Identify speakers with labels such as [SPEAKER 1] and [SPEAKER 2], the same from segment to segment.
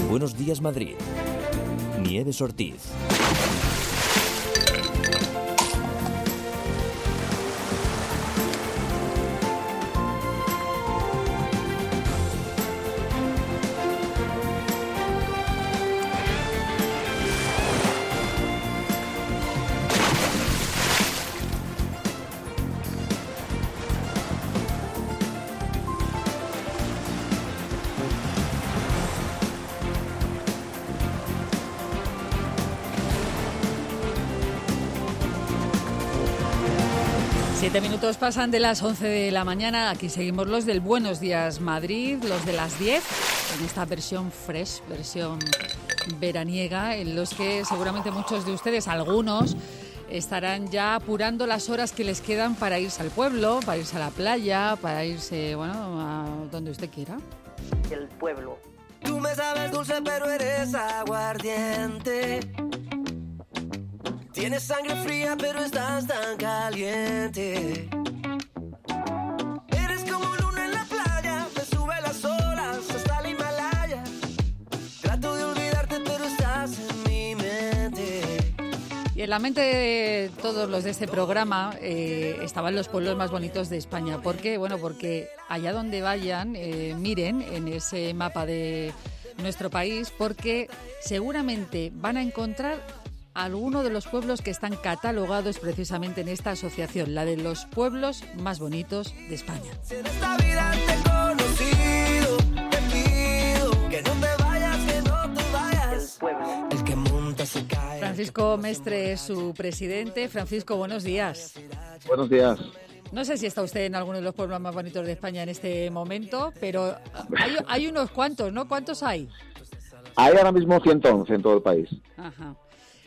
[SPEAKER 1] Buenos Días Madrid. Nieves Ortiz.
[SPEAKER 2] Minutos pasan de las 11 de la mañana. Aquí seguimos los del Buenos Días Madrid, los de las 10, en esta versión fresh, versión veraniega, en los que seguramente muchos de ustedes, algunos, estarán ya apurando las horas que les quedan para irse al pueblo, para irse a la playa, para irse, bueno, a donde usted quiera.
[SPEAKER 3] El pueblo.
[SPEAKER 4] Tú me sabes dulce, pero eres aguardiente. Tienes sangre fría, pero estás tan caliente. Eres como luna en la playa, me sube las olas hasta el Himalaya. Trato de olvidarte, pero estás en mi mente.
[SPEAKER 2] Y en la mente de todos los de este programa estaban los pueblos más bonitos de España. ¿Por qué? Bueno, porque allá donde vayan, miren en ese mapa de nuestro país, porque seguramente van a encontrar algunos de los pueblos que están catalogados precisamente en esta asociación, la de los pueblos más bonitos de España.
[SPEAKER 4] Si en esta vida te he conocido, te pido que no te vayas, que no te vayas.
[SPEAKER 3] El pueblo.
[SPEAKER 4] El que monta se cae.
[SPEAKER 2] Francisco Mestre es su presidente. Francisco, buenos días.
[SPEAKER 5] Buenos días.
[SPEAKER 2] No sé si está usted en alguno de los pueblos más bonitos de España en este momento, pero hay unos cuantos, ¿no? ¿Cuántos hay?
[SPEAKER 5] Hay ahora mismo 111 en todo el país.
[SPEAKER 2] Ajá.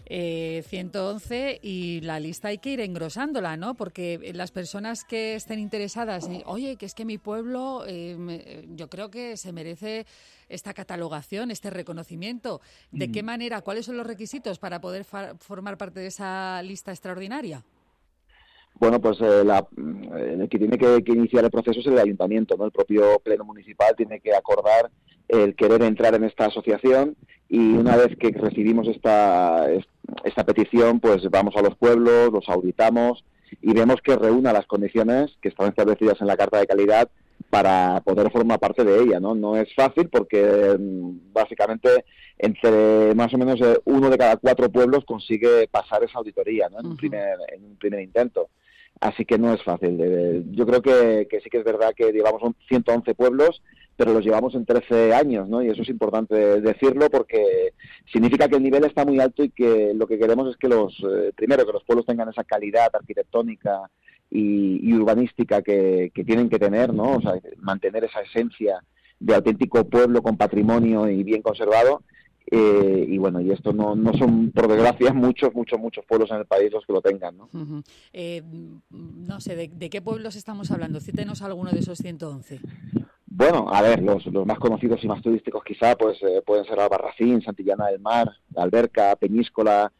[SPEAKER 2] 111 y la lista hay que ir engrosándola, ¿no? Porque las personas que estén interesadas, oye, que es que mi pueblo, yo creo que se merece esta catalogación, este reconocimiento. ¿De qué manera? ¿Cuáles son los requisitos para poder formar parte de esa lista extraordinaria?
[SPEAKER 5] Bueno, pues el que tiene que iniciar el proceso es el ayuntamiento, ¿no? El propio pleno municipal tiene que acordar el querer entrar en esta asociación y una vez que recibimos esta petición, pues vamos a los pueblos, los auditamos y vemos que reúna las condiciones que están establecidas en la Carta de Calidad para poder formar parte de ella, ¿no? No es fácil porque básicamente entre más o menos 1 de cada 4 pueblos consigue pasar esa auditoría, ¿no? En un primer intento. Así que no es fácil. Yo creo que sí que es verdad que llevamos 111 pueblos, pero los llevamos en 13 años, ¿no? Y eso es importante decirlo porque significa que el nivel está muy alto y que lo que queremos es que primero que los pueblos tengan esa calidad arquitectónica y urbanística que tienen que tener, ¿no? O sea, mantener esa esencia de auténtico pueblo con patrimonio y bien conservado. Y bueno, y esto no son, por desgracia, muchos pueblos en el país los que lo tengan, ¿no?
[SPEAKER 2] Uh-huh. No sé, ¿de qué pueblos estamos hablando? Cítenos alguno de esos 111.
[SPEAKER 5] Bueno, a ver, los más conocidos y más turísticos quizá pues pueden ser Albarracín, Santillana del Mar, Alberca, Peñíscola,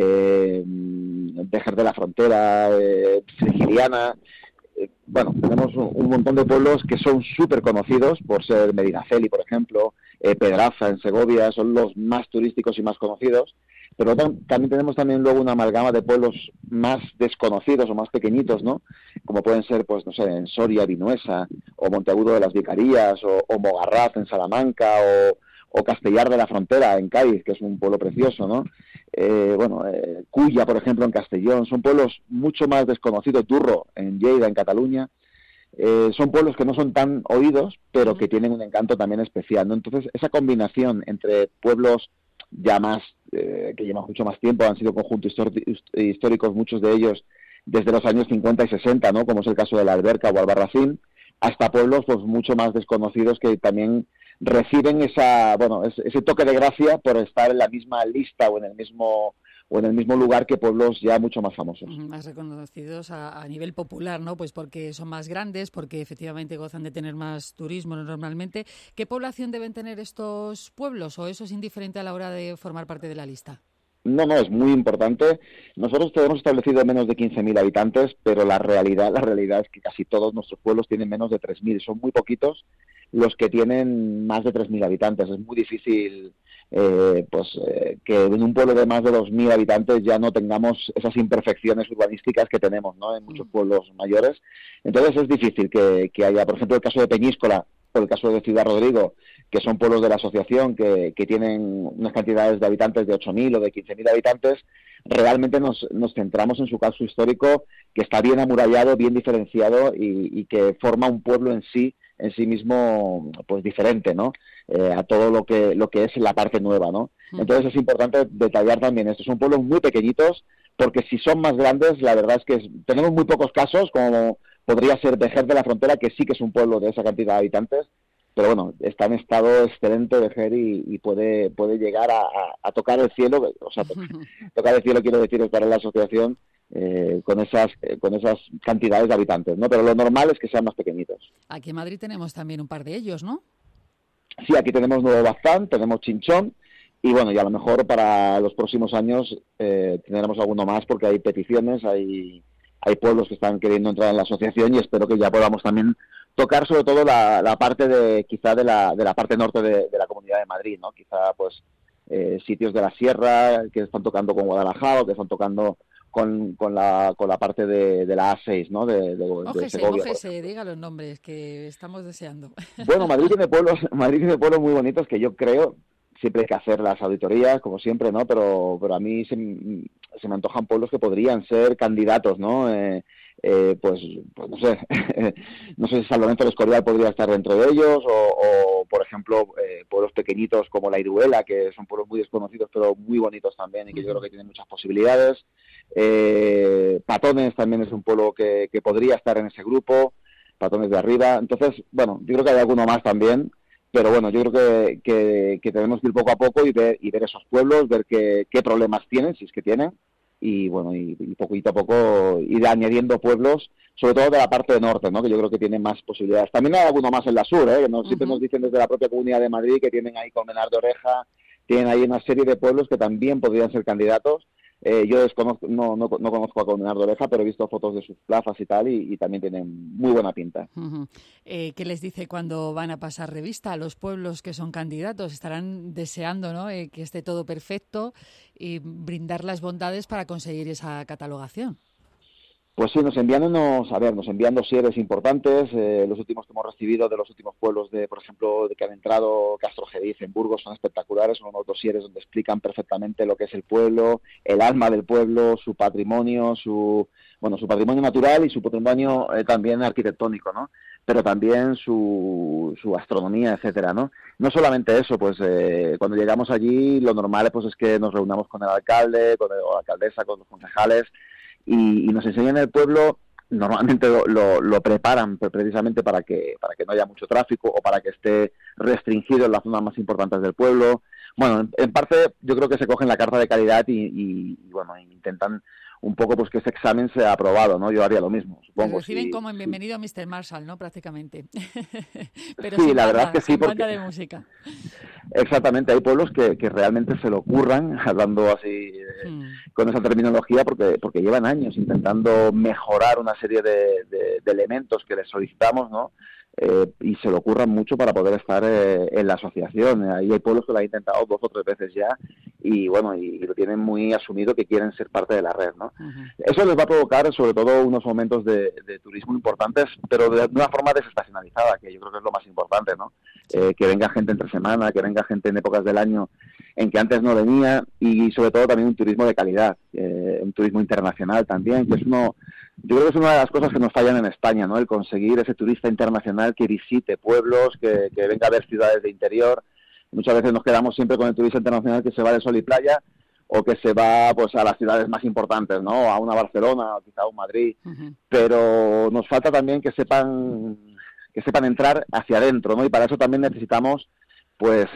[SPEAKER 5] Béjar de la Frontera, Frigiliana. Bueno, tenemos un montón de pueblos que son súper conocidos por ser Medinaceli, por ejemplo, Pedraza en Segovia, son los más turísticos y más conocidos, pero también tenemos luego una amalgama de pueblos más desconocidos o más pequeñitos, ¿no? Como pueden ser, pues no sé, en Soria, Vinuesa, o Monteagudo de las Vicarías, o Mogarraz en Salamanca, o Castellar de la Frontera en Cádiz, que es un pueblo precioso, ¿no? Culla, por ejemplo, en Castellón, son pueblos mucho más desconocidos, Durro en Lleida, en Cataluña. Son pueblos que no son tan oídos, pero que tienen un encanto también especial, ¿no? Entonces, esa combinación entre pueblos ya más, que llevan mucho más tiempo, han sido conjuntos históricos, muchos de ellos desde los años 50 y 60, ¿no? Como es el caso de la Alberca o Albarracín, hasta pueblos pues mucho más desconocidos que también reciben ese toque de gracia por estar en la misma lista o en el mismo lugar que pueblos ya mucho más famosos.
[SPEAKER 2] Más reconocidos a nivel popular, ¿no? Pues porque son más grandes, porque efectivamente gozan de tener más turismo normalmente. ¿Qué población deben tener estos pueblos o eso es indiferente a la hora de formar parte de la lista?
[SPEAKER 5] No, es muy importante. Nosotros tenemos establecido menos de 15.000 habitantes, pero la realidad es que casi todos nuestros pueblos tienen menos de 3.000. Son muy poquitos los que tienen más de 3.000 habitantes. Es muy difícil que en un pueblo de más de 2.000 habitantes ya no tengamos esas imperfecciones urbanísticas que tenemos, ¿no?, en muchos pueblos mayores. Entonces es difícil que haya, por ejemplo, el caso de Peñíscola o el caso de Ciudad Rodrigo, que son pueblos de la asociación que tienen unas cantidades de habitantes de 8.000 o de 15.000 habitantes. Realmente nos centramos en su caso histórico, que está bien amurallado, bien diferenciado y que forma un pueblo en sí mismo, pues diferente, ¿no?, a todo lo que es la parte nueva, ¿no? Entonces es importante detallar también esto. Son pueblos muy pequeñitos, porque si son más grandes, la verdad es que tenemos muy pocos casos, como podría ser Vejer de la Frontera, que sí que es un pueblo de esa cantidad de habitantes, pero bueno, está en estado excelente Vejer y puede llegar a tocar el cielo, o sea, tocar el cielo, quiero decir, estar en la asociación con esas cantidades de habitantes, ¿no? Pero lo normal es que sean más pequeñitos.
[SPEAKER 2] Aquí en Madrid tenemos también un par de ellos, ¿no?
[SPEAKER 5] Sí, aquí tenemos Nuevo Baztán, tenemos Chinchón, y bueno, y a lo mejor para los próximos años tendremos alguno más, porque hay peticiones, hay pueblos que están queriendo entrar en la asociación, y espero que ya podamos también tocar sobre todo la parte de la parte norte de la Comunidad de Madrid, ¿no? Quizá pues sitios de la sierra que están tocando con Guadalajara, o que están tocando con la parte de la A6, ¿no?, de Segovia.
[SPEAKER 2] Mójese, diga los nombres que estamos deseando.
[SPEAKER 5] Bueno, Madrid tiene pueblos muy bonitos que yo creo, siempre hay que hacer las auditorías, como siempre, ¿no? Pero a mí se me antojan pueblos que podrían ser candidatos, ¿no? Pues no sé, no sé si San Lorenzo del Escorial podría estar dentro de ellos, o por ejemplo, pueblos pequeñitos como La Iruela, que son pueblos muy desconocidos, pero muy bonitos también, y que yo creo que tienen muchas posibilidades. Patones también es un pueblo que podría estar en ese grupo, Patones de Arriba. Entonces, bueno, yo creo que hay alguno más también, pero bueno, yo creo que tenemos que ir poco a poco y ver esos pueblos, ver qué problemas tienen, si es que tienen, y bueno, y poquito a poco ir añadiendo pueblos, sobre todo de la parte norte, ¿no?, que yo creo que tienen más posibilidades. También hay alguno más en la sur, que siempre nos dicen desde la propia Comunidad de Madrid que tienen ahí Colmenar de Oreja, tienen ahí una serie de pueblos que también podrían ser candidatos. Yo desconozco, no conozco a Colmenar de Oreja, pero he visto fotos de sus plazas y tal, y también tienen muy buena pinta.
[SPEAKER 2] ¿Qué les dice cuando van a pasar revista a los pueblos que son candidatos? Estarán deseando, ¿no?, que esté todo perfecto y brindar las bondades para conseguir esa catalogación.
[SPEAKER 5] Pues sí, nos envían dosieres importantes. Los últimos que hemos recibido de los últimos pueblos, por ejemplo, de que han entrado, Castrojeriz, en Burgos, son espectaculares. Son unos dosieres donde explican perfectamente lo que es el pueblo, el alma del pueblo, su patrimonio, su patrimonio natural y su patrimonio también arquitectónico, ¿no? Pero también su astronomía, etcétera, ¿no? No solamente eso, pues cuando llegamos allí, lo normal pues es que nos reunamos con el alcalde, con la alcaldesa, con los concejales, y nos enseñan el pueblo. Normalmente lo preparan precisamente para que no haya mucho tráfico, o para que esté restringido en las zonas más importantes del pueblo. Bueno, en parte yo creo que se cogen la carta de calidad y bueno, intentan un poco pues que ese examen sea aprobado, ¿no? Yo haría lo mismo, supongo.
[SPEAKER 2] Lo reciben como en Bienvenido a Mr. Marshall, ¿no?, prácticamente. Pero
[SPEAKER 5] sí, la verdad es que sí, porque
[SPEAKER 2] banda de música.
[SPEAKER 5] Exactamente, hay pueblos que realmente se lo curran, hablando así con esa terminología, porque llevan años intentando mejorar una serie de elementos que les solicitamos, ¿no? Y se lo curran mucho para poder estar en la asociación. Ahí hay pueblos que lo han intentado 2 o 3 veces ya, y bueno, y lo tienen muy asumido que quieren ser parte de la red, ¿no? Eso les va a provocar sobre todo unos momentos de turismo importantes, pero de una forma desestacionalizada, que yo creo que es lo más importante, ¿no? Que venga gente entre semana, que venga gente en épocas del año en que antes no venía, y sobre todo también un turismo de calidad, un turismo internacional también, que yo creo que es una de las cosas que nos fallan en España, ¿no? El conseguir ese turista internacional que visite pueblos, que venga a ver ciudades de interior. Muchas veces nos quedamos siempre con el turista internacional que se va de sol y playa, o que se va pues a las ciudades más importantes, ¿no? A una Barcelona, o quizá a un Madrid. Pero nos falta también que sepan entrar hacia adentro, ¿no? Y para eso también necesitamos pues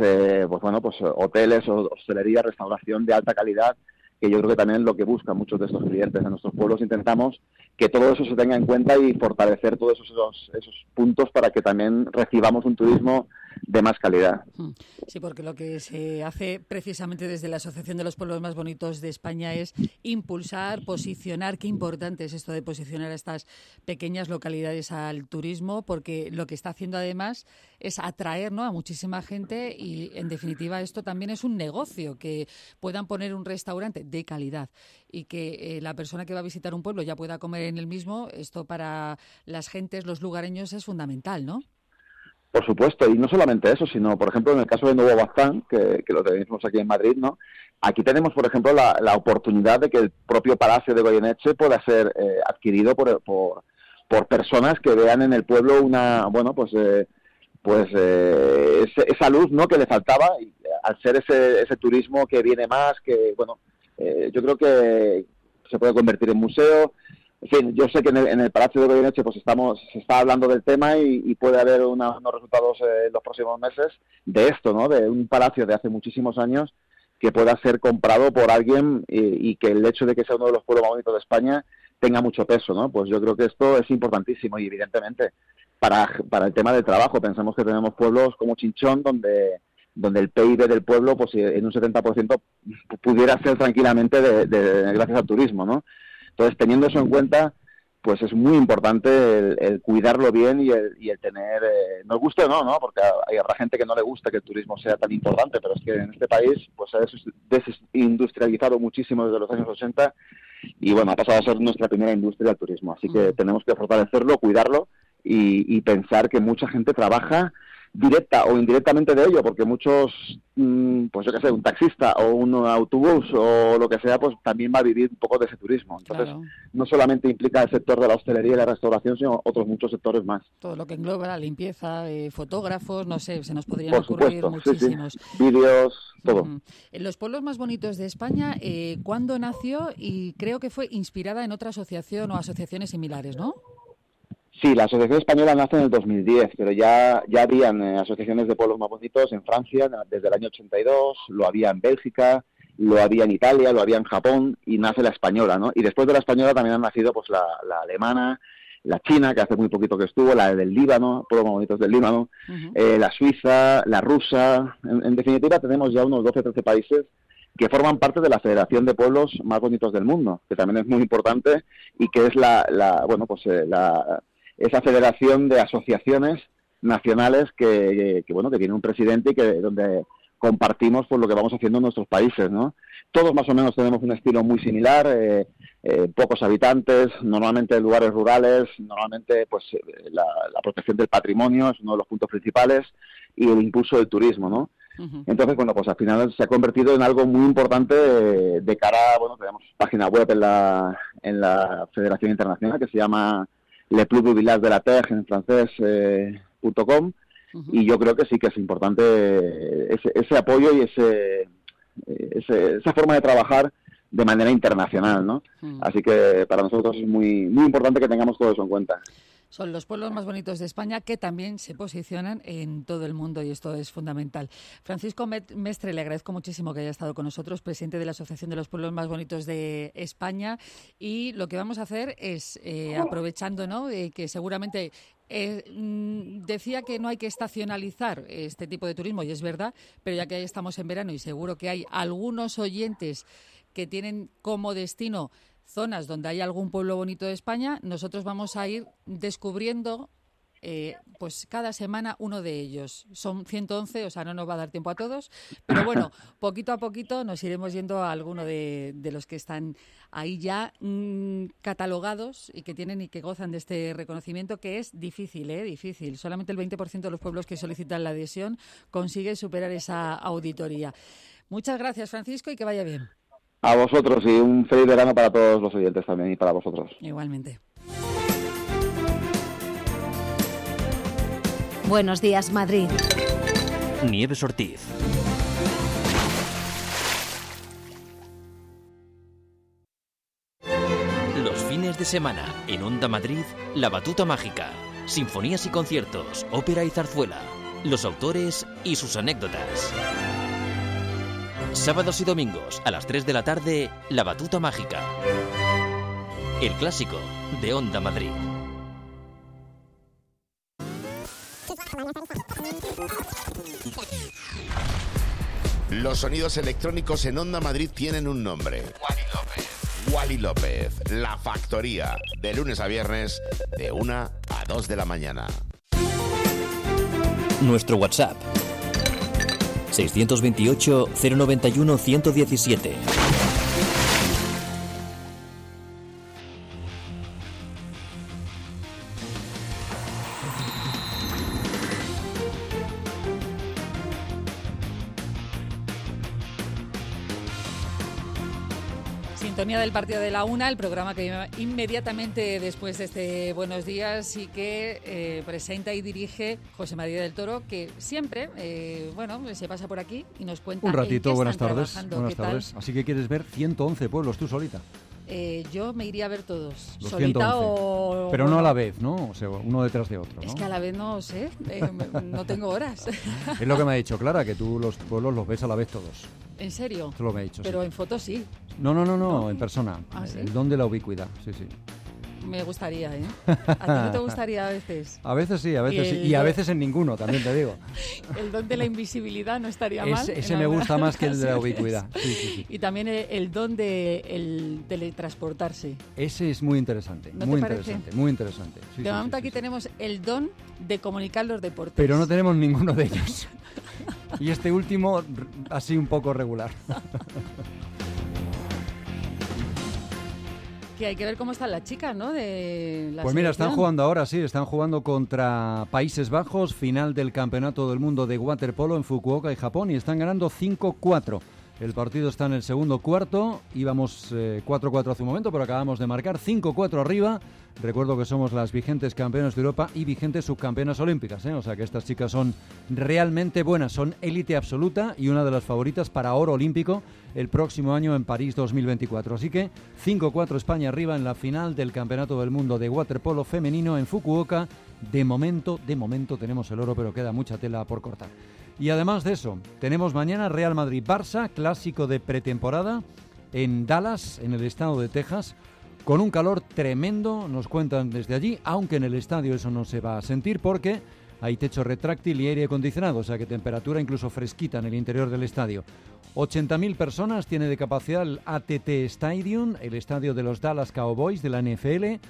[SPEAKER 5] hoteles, o hostelería, restauración de alta calidad, que yo creo que también es lo que buscan muchos de estos clientes. En nuestros pueblos intentamos que todo eso se tenga en cuenta y fortalecer todos esos puntos para que también recibamos un turismo de más calidad.
[SPEAKER 2] Sí, porque lo que se hace precisamente desde la Asociación de los Pueblos Más Bonitos de España es impulsar, posicionar. Qué importante es esto de posicionar a estas pequeñas localidades al turismo, porque lo que está haciendo además es atraer, ¿no?, a muchísima gente y, en definitiva, esto también es un negocio, que puedan poner un restaurante de calidad y que la persona que va a visitar un pueblo ya pueda comer en el mismo. Esto para las gentes, los lugareños, es fundamental, ¿no?
[SPEAKER 5] Por supuesto, y no solamente eso, sino, por ejemplo, en el caso de Nuevo Baztán, que lo tenemos aquí en Madrid, ¿no? Aquí tenemos, por ejemplo, la oportunidad de que el propio Palacio de Goyeneche pueda ser adquirido por personas que vean en el pueblo esa luz, ¿no?, que le faltaba, y al ser ese turismo que viene más, que, yo creo que se puede convertir en museo. En fin, yo sé que en el Palacio de Goyeneche pues se está hablando del tema y puede haber unos resultados en los próximos meses de esto, ¿no? De un palacio de hace muchísimos años que pueda ser comprado por alguien y que el hecho de que sea uno de los pueblos más bonitos de España tenga mucho peso, ¿no? Pues yo creo que esto es importantísimo y, evidentemente, para el tema del trabajo. Pensemos que tenemos pueblos como Chinchón, donde el PIB del pueblo, pues en un 70% pudiera ser tranquilamente gracias al turismo, ¿no? Entonces, teniendo eso en cuenta, pues es muy importante el cuidarlo bien y el tener, nos guste o no, ¿no? Porque habrá gente que no le gusta que el turismo sea tan importante, pero es que en este país pues se ha desindustrializado muchísimo desde los años 80 y, ha pasado a ser nuestra primera industria el turismo. Así que tenemos que fortalecerlo, cuidarlo y pensar que mucha gente trabaja directa o indirectamente de ello, porque muchos, pues yo qué sé, un taxista o un autobús o lo que sea, pues también va a vivir un poco de ese turismo. Entonces, claro, no solamente implica el sector de la hostelería y la restauración, sino otros muchos sectores más.
[SPEAKER 2] Todo lo que engloba la limpieza, fotógrafos, no sé, se nos podrían ocurrir muchísimos.
[SPEAKER 5] Sí. Vídeos, todo.
[SPEAKER 2] En los pueblos más bonitos de España, ¿cuándo nació? Y creo que fue inspirada en otra asociación o asociaciones similares, ¿no?
[SPEAKER 5] Sí, la Asociación Española nace en el 2010, pero ya habían asociaciones de pueblos más bonitos en Francia desde el año 82, lo había en Bélgica, lo había en Italia, lo había en Japón, y nace la española, ¿no? Y después de la española también han nacido pues la alemana, la china, que hace muy poquito que estuvo, la del Líbano, pueblos más bonitos del Líbano, la suiza, la rusa. En definitiva, tenemos ya unos 12 o 13 países que forman parte de la Federación de Pueblos Más Bonitos del Mundo, que también es muy importante y que es esa federación de asociaciones nacionales que tiene un presidente y donde compartimos pues lo que vamos haciendo en nuestros países, ¿no? Todos más o menos tenemos un estilo muy similar, pocos habitantes, normalmente en lugares rurales, normalmente pues la protección del patrimonio es uno de los puntos principales y el impulso del turismo, ¿no? Entonces, pues al final se ha convertido en algo muy importante de cara, tenemos página web en la Federación Internacional que se llama Le Club du Village de la Terre en francés .com, y yo creo que sí que es importante ese apoyo y esa forma de trabajar de manera internacional, ¿no? Así que para nosotros es muy, muy importante que tengamos todo eso en cuenta.
[SPEAKER 2] Son los pueblos más bonitos de España que también se posicionan en todo el mundo y esto es fundamental. Francisco Mestre, le agradezco muchísimo que haya estado con nosotros, presidente de la Asociación de los Pueblos Más Bonitos de España, y lo que vamos a hacer es, aprovechando, ¿no?, que seguramente decía que no hay que estacionalizar este tipo de turismo, y es verdad, pero ya que estamos en verano y seguro que hay algunos oyentes que tienen como destino zonas donde hay algún pueblo bonito de España, nosotros vamos a ir descubriendo pues cada semana uno de ellos. Son 111, o sea, no nos va a dar tiempo a todos, pero bueno, poquito a poquito nos iremos yendo a alguno de los que están ahí ya catalogados y que tienen y que gozan de este reconocimiento, que es difícil, difícil. Solamente el 20% de los pueblos que solicitan la adhesión consigue superar esa auditoría. Muchas gracias, Francisco, y que vaya bien.
[SPEAKER 5] A vosotros, y un feliz verano para todos los oyentes también y para vosotros.
[SPEAKER 2] Igualmente.
[SPEAKER 3] Buenos días, Madrid.
[SPEAKER 1] Nieves Ortiz. Los fines de semana en Onda Madrid, La Batuta Mágica. Sinfonías y conciertos, ópera y zarzuela. Los autores y sus anécdotas. Sábados y domingos a las 3 de la tarde, La Batuta Mágica. El clásico de Onda Madrid.
[SPEAKER 3] Los sonidos electrónicos en Onda Madrid tienen un nombre. Wally López, La Factoría, de lunes a viernes, de 1 a 2 de la mañana.
[SPEAKER 1] Nuestro WhatsApp 628 091 117.
[SPEAKER 2] Sintonía del partido de la 1, el programa que inmediatamente después de este Buenos Días y que presenta y dirige José María del Toro, que siempre, se pasa por aquí y nos cuenta
[SPEAKER 6] un ratito.
[SPEAKER 2] en qué
[SPEAKER 6] Buenas
[SPEAKER 2] están
[SPEAKER 6] tardes.
[SPEAKER 2] trabajando.
[SPEAKER 6] Buenas
[SPEAKER 2] ¿Qué
[SPEAKER 6] tardes.
[SPEAKER 2] tal?
[SPEAKER 6] Así que quieres ver 111 pueblos tú solita.
[SPEAKER 2] Yo me iría a ver todos,
[SPEAKER 6] Los
[SPEAKER 2] solita
[SPEAKER 6] 111.
[SPEAKER 2] o...
[SPEAKER 6] Pero no a la vez, ¿no? O sea, uno detrás de otro, ¿no?
[SPEAKER 2] Es que a la vez no sé, no tengo horas.
[SPEAKER 6] Es lo que me ha dicho Clara, que tú los pueblos los ves a la vez todos.
[SPEAKER 2] ¿En serio?
[SPEAKER 6] Esto lo me ha dicho.
[SPEAKER 2] Pero
[SPEAKER 6] sí.
[SPEAKER 2] en fotos sí.
[SPEAKER 6] No, en persona.
[SPEAKER 2] ¿Ah, sí?
[SPEAKER 6] El don de la ubicuidad, sí.
[SPEAKER 2] Me gustaría, ¿eh? ¿A ti no te gustaría a veces?
[SPEAKER 6] A veces sí, a veces sí. Y a veces en ninguno, también te digo.
[SPEAKER 2] El don de la invisibilidad no estaría mal.
[SPEAKER 6] Ese me gusta más que el de la ubicuidad. Sí.
[SPEAKER 2] Y también el don de el teletransportarse.
[SPEAKER 6] Ese es muy interesante.
[SPEAKER 2] ¿No
[SPEAKER 6] muy
[SPEAKER 2] te parece?
[SPEAKER 6] interesante, muy interesante. Sí,
[SPEAKER 2] De momento
[SPEAKER 6] sí.
[SPEAKER 2] aquí tenemos el don de comunicar los deportes.
[SPEAKER 6] Pero no tenemos ninguno de ellos. Y este último, así un poco regular.
[SPEAKER 2] Que hay que ver cómo están las chicas, ¿no? De la
[SPEAKER 6] Pues mira, están
[SPEAKER 2] selección.
[SPEAKER 6] jugando ahora, sí, están jugando contra Países Bajos, final del Campeonato del Mundo de Waterpolo en Fukuoka y Japón, y están ganando 5-4. El partido está en el segundo cuarto, íbamos 4-4 hace un momento, pero acabamos de marcar 5-4 arriba. Recuerdo que somos las vigentes campeonas de Europa y vigentes subcampeonas olímpicas, ¿eh? O sea que estas chicas son realmente buenas, son élite absoluta y una de las favoritas para oro olímpico el próximo año en París 2024. Así que 5-4 España arriba en la final del Campeonato del Mundo de Waterpolo femenino en Fukuoka. De momento tenemos el oro, pero queda mucha tela por cortar. Y además de eso, tenemos mañana Real Madrid-Barça, clásico de pretemporada en Dallas, en el estado de Texas, con un calor tremendo, nos cuentan desde allí, aunque en el estadio eso no se va a sentir porque hay techo retráctil y aire acondicionado, o sea que temperatura incluso fresquita en el interior del estadio. 80.000 personas tiene de capacidad el AT&T Stadium, el estadio de los Dallas Cowboys de la NFL.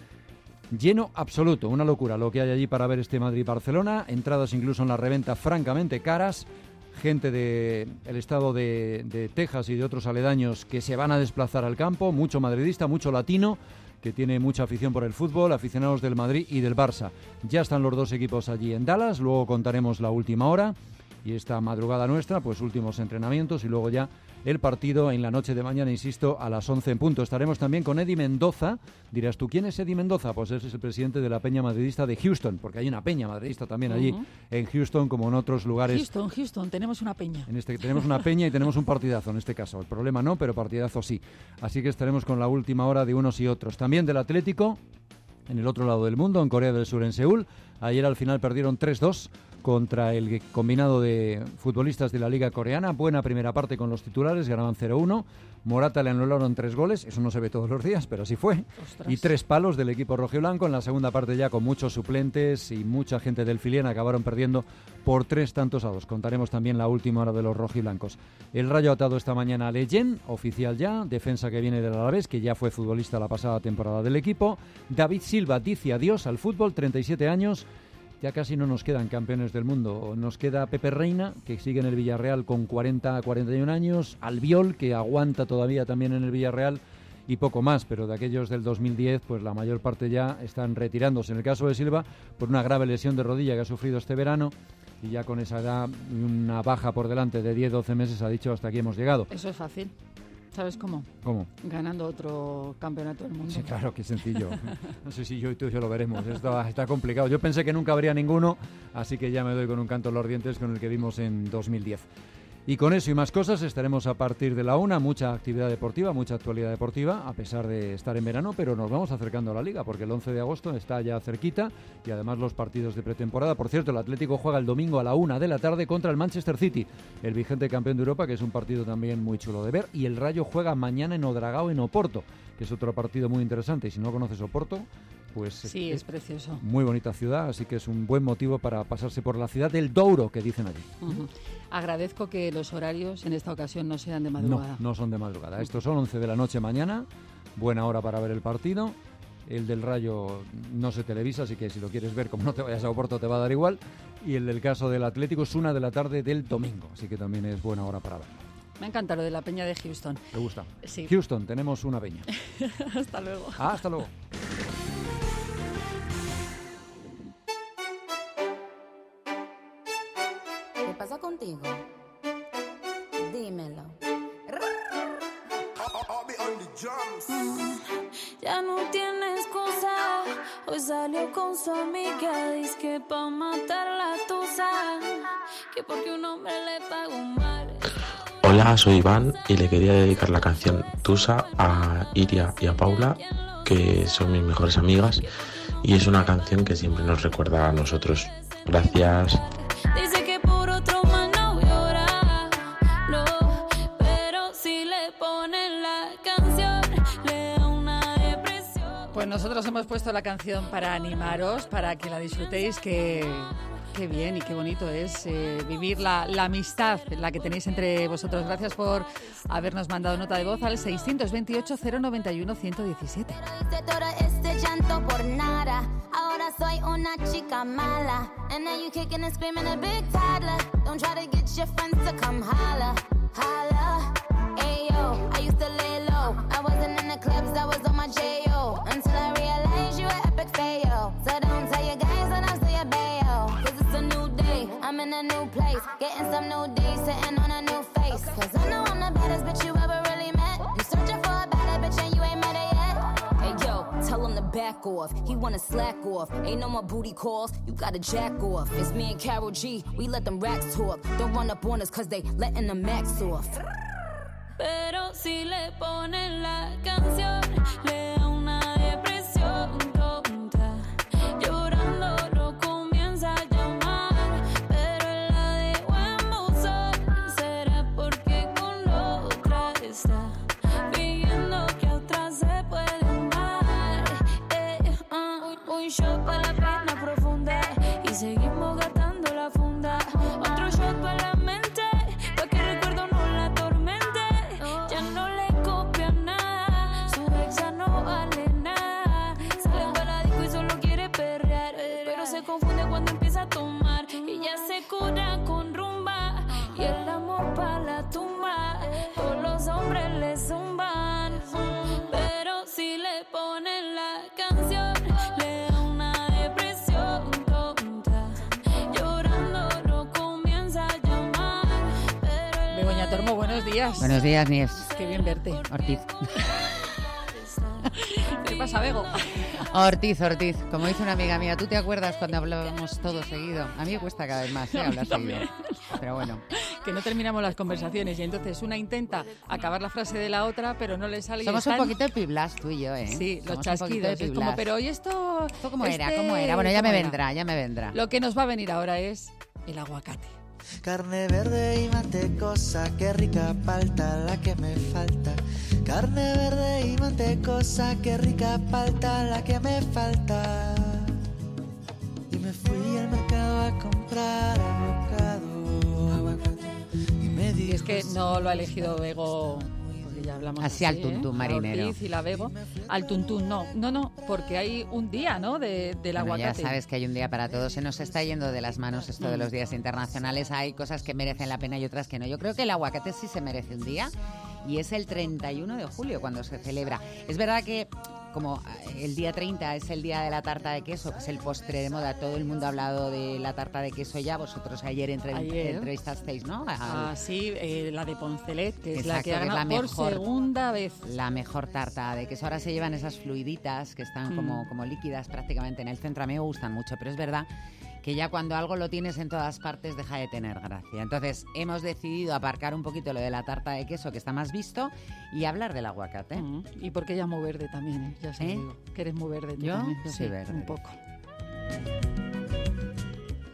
[SPEAKER 6] Lleno absoluto, una locura lo que hay allí para ver este Madrid-Barcelona, entradas incluso en la reventa francamente caras, gente del estado de Texas y de otros aledaños que se van a desplazar al campo, mucho madridista, mucho latino, que tiene mucha afición por el fútbol, aficionados del Madrid y del Barça. Ya están los dos equipos allí en Dallas, luego contaremos la última hora y esta madrugada nuestra, pues últimos entrenamientos y luego ya el partido en la noche de mañana, insisto, a las 11 en punto. Estaremos también con Eddie Mendoza. Dirás tú, ¿quién es Eddie Mendoza? Pues ese es el presidente de la peña madridista de Houston, porque hay una peña madridista también allí en Houston, como en otros lugares.
[SPEAKER 2] Houston, tenemos una peña.
[SPEAKER 6] Tenemos una peña y tenemos un partidazo en este caso. El problema no, pero partidazo sí. Así que estaremos con la última hora de unos y otros. También del Atlético, en el otro lado del mundo, en Corea del Sur, en Seúl. Ayer al final perdieron 3-2 contra el combinado de futbolistas de la Liga Coreana. Buena primera parte con los titulares, ganaban 0-1. Morata le anularon 3 goles, eso no se ve todos los días, pero así fue.
[SPEAKER 2] Ostras.
[SPEAKER 6] Y 3 palos del equipo rojiblanco. En la segunda parte ya con muchos suplentes y mucha gente del filial acabaron perdiendo por 3-2. Contaremos también la última hora de los rojiblancos. El Rayo atado esta mañana a Leyen, oficial ya, defensa que viene del Alavés, que ya fue futbolista la pasada temporada del equipo. David Silva dice adiós al fútbol, 37 años. Ya casi no nos quedan campeones del mundo. Nos queda Pepe Reina, que sigue en el Villarreal con 40-41 años. Albiol, que aguanta todavía también en el Villarreal. Y poco más, pero de aquellos del 2010, pues la mayor parte ya están retirándose. En el caso de Silva, por una grave lesión de rodilla que ha sufrido este verano. Y ya con esa edad, una baja por delante de 10-12 meses, ha dicho hasta aquí hemos llegado.
[SPEAKER 2] Eso es fácil. ¿Sabes cómo?
[SPEAKER 6] ¿Cómo?
[SPEAKER 2] Ganando otro campeonato del mundo.
[SPEAKER 6] Sí, claro, qué sencillo. No sé si yo y tú ya lo veremos. Esto está complicado. Yo pensé que nunca habría ninguno, así que ya me doy con un canto en los dientes con el que vimos en 2010. Y con eso y más cosas estaremos a partir de la 1, mucha actividad deportiva, mucha actualidad deportiva, a pesar de estar en verano, pero nos vamos acercando a la Liga, porque el 11 de agosto está ya cerquita y además los partidos de pretemporada. Por cierto, el Atlético juega el domingo a la 1 de la tarde contra el Manchester City, el vigente campeón de Europa, que es un partido también muy chulo de ver, y el Rayo juega mañana en Odragao, en Oporto, que es otro partido muy interesante. Y si no conoces Oporto, pues
[SPEAKER 2] Sí, es precioso.
[SPEAKER 6] muy bonita ciudad, así que es un buen motivo para pasarse por la ciudad del Douro, que dicen allí.
[SPEAKER 2] Agradezco que los horarios en esta ocasión no sean de madrugada.
[SPEAKER 6] No son de madrugada. Estos son 11 de la noche mañana, buena hora para ver el partido. El del Rayo no se televisa, así que si lo quieres ver, como no te vayas a Oporto, te va a dar igual. Y el del caso del Atlético es 1 de la tarde del domingo, así que también es buena hora para verlo.
[SPEAKER 2] Me encanta lo de la peña de Houston.
[SPEAKER 6] ¿Te gusta?
[SPEAKER 2] Sí.
[SPEAKER 6] Houston, tenemos una peña.
[SPEAKER 2] Hasta luego.
[SPEAKER 6] Hasta luego.
[SPEAKER 7] ¿Qué pasa contigo? Dímelo.
[SPEAKER 8] Ya no tiene excusa. Hoy salió con su amiga. Dice que pa' matar la tusa. Que porque un hombre le pagó mal.
[SPEAKER 9] Hola, soy Iván y le quería dedicar la canción Tusa a Iria y a Paula, que son mis mejores amigas, y es una canción que siempre nos recuerda a nosotros. Gracias.
[SPEAKER 8] Dice que por otro más no llora, no, pero si le ponen la canción le da una depresión.
[SPEAKER 2] Pues nosotros hemos puesto la canción para animaros, para que la disfrutéis, que qué bien y qué bonito es vivir la amistad, la que tenéis entre vosotros. Gracias por habernos mandado nota de voz al 628-091-117.
[SPEAKER 7] Hice todo este llanto por nada. Ahora soy una chica mala. And now you kicking and screaming a big toddler. Don't try to get your friends to come holla, holla. Ayo, I used to lay low. I wasn't in the clubs, I was on my J.O. Until I realized you were epic fail. So don't tell your guys when I say a bail. Cause it's a new day, I'm in a new place. Getting some new days, sitting on a new face. Cause I know I'm the baddest bitch you ever really met. You searching for a better bitch and you ain't met her yet. Hey yo, tell him to back off. He wanna slack off. Ain't no more booty calls. You gotta jack off. It's me and Karol G. We let them racks talk. Don't run up on us cause they letting the max off.
[SPEAKER 8] Pero si le ponen la canción le da una depresión tonta. Llorando lo comienza a llamar, pero él la dejó en buzón. Será porque con la otra está fingiendo que a otra se puede amar. Un shot para la pena profunda y seguimos gastando la funda. Otro shot para la mente, pa' que recuerdo no la atormente. Ya no le copia nada, su ex ya no vale nada. Sale para la disco y solo quiere perrear, pero se confunde cuando empieza a tomar. Y ya se cura con rumba y el amor pa' la tumba. Todos los hombres le zumban, pero si le ponen la canción le da una depresión tonta. Llorando lo comienza a llamar, pero él
[SPEAKER 2] Begoña Tormo, buenos días.
[SPEAKER 10] Buenos días, Nies.
[SPEAKER 2] Qué bien verte.
[SPEAKER 10] Ortiz.
[SPEAKER 2] ¿Qué pasa, Bego?
[SPEAKER 10] Ortiz. Como dice una amiga mía, ¿tú te acuerdas cuando hablábamos todo seguido? A mí me cuesta cada vez más hablar seguido. Pero bueno.
[SPEAKER 2] Que no terminamos las conversaciones y entonces una intenta acabar la frase de la otra, pero no le sale.
[SPEAKER 10] Somos un poquito de piblas, tú y yo, ¿eh?
[SPEAKER 2] Sí,
[SPEAKER 10] Somos
[SPEAKER 2] los chasquidos. Es como, pero hoy esto...
[SPEAKER 10] ¿Cómo era? Bueno, ya me vendrá.
[SPEAKER 2] Lo que nos va a venir ahora es el aguacate.
[SPEAKER 11] Carne verde y mantecosa, qué rica palta la que me falta. Carne verde y mantecosa, qué rica palta la que me falta. Y me fui al mercado a comprar aguacate. Y me dijo,
[SPEAKER 2] Y es que no lo ha elegido Bego, porque ya hablamos
[SPEAKER 10] así al tuntún marinero.
[SPEAKER 2] La Ortiz y la Bego. Al tuntún, no, porque hay un día, ¿no?, del
[SPEAKER 10] bueno,
[SPEAKER 2] aguacate.
[SPEAKER 10] ya sabes que hay un día para todo. Se nos está yendo de las manos esto de los días internacionales. Hay cosas que merecen la pena y otras que no. Yo creo que el aguacate sí se merece un día y es el 31 de julio cuando se celebra. Es verdad que como el día 30 es el día de la tarta de queso, que es el postre de moda, todo el mundo ha hablado de la tarta de queso ya. Vosotros ayer entrevistasteis, ¿no?
[SPEAKER 2] Sí, la de Poncelet, que es la
[SPEAKER 10] Exacto,
[SPEAKER 2] que ha ganado
[SPEAKER 10] que es la
[SPEAKER 2] por
[SPEAKER 10] mejor,
[SPEAKER 2] segunda vez.
[SPEAKER 10] La mejor tarta de queso. Ahora se llevan esas fluiditas que están como líquidas prácticamente en el centro. A mí me gustan mucho, pero es verdad que ya cuando algo lo tienes en todas partes deja de tener gracia. Entonces hemos decidido aparcar un poquito lo de la tarta de queso, que está más visto, y hablar del aguacate.
[SPEAKER 2] Y porque ella es muy verde también, ¿eh? Ya se lo digo, que eres muy verde. Tú
[SPEAKER 10] ¿Yo?
[SPEAKER 2] también.
[SPEAKER 10] Sí, verde.
[SPEAKER 2] Un poco.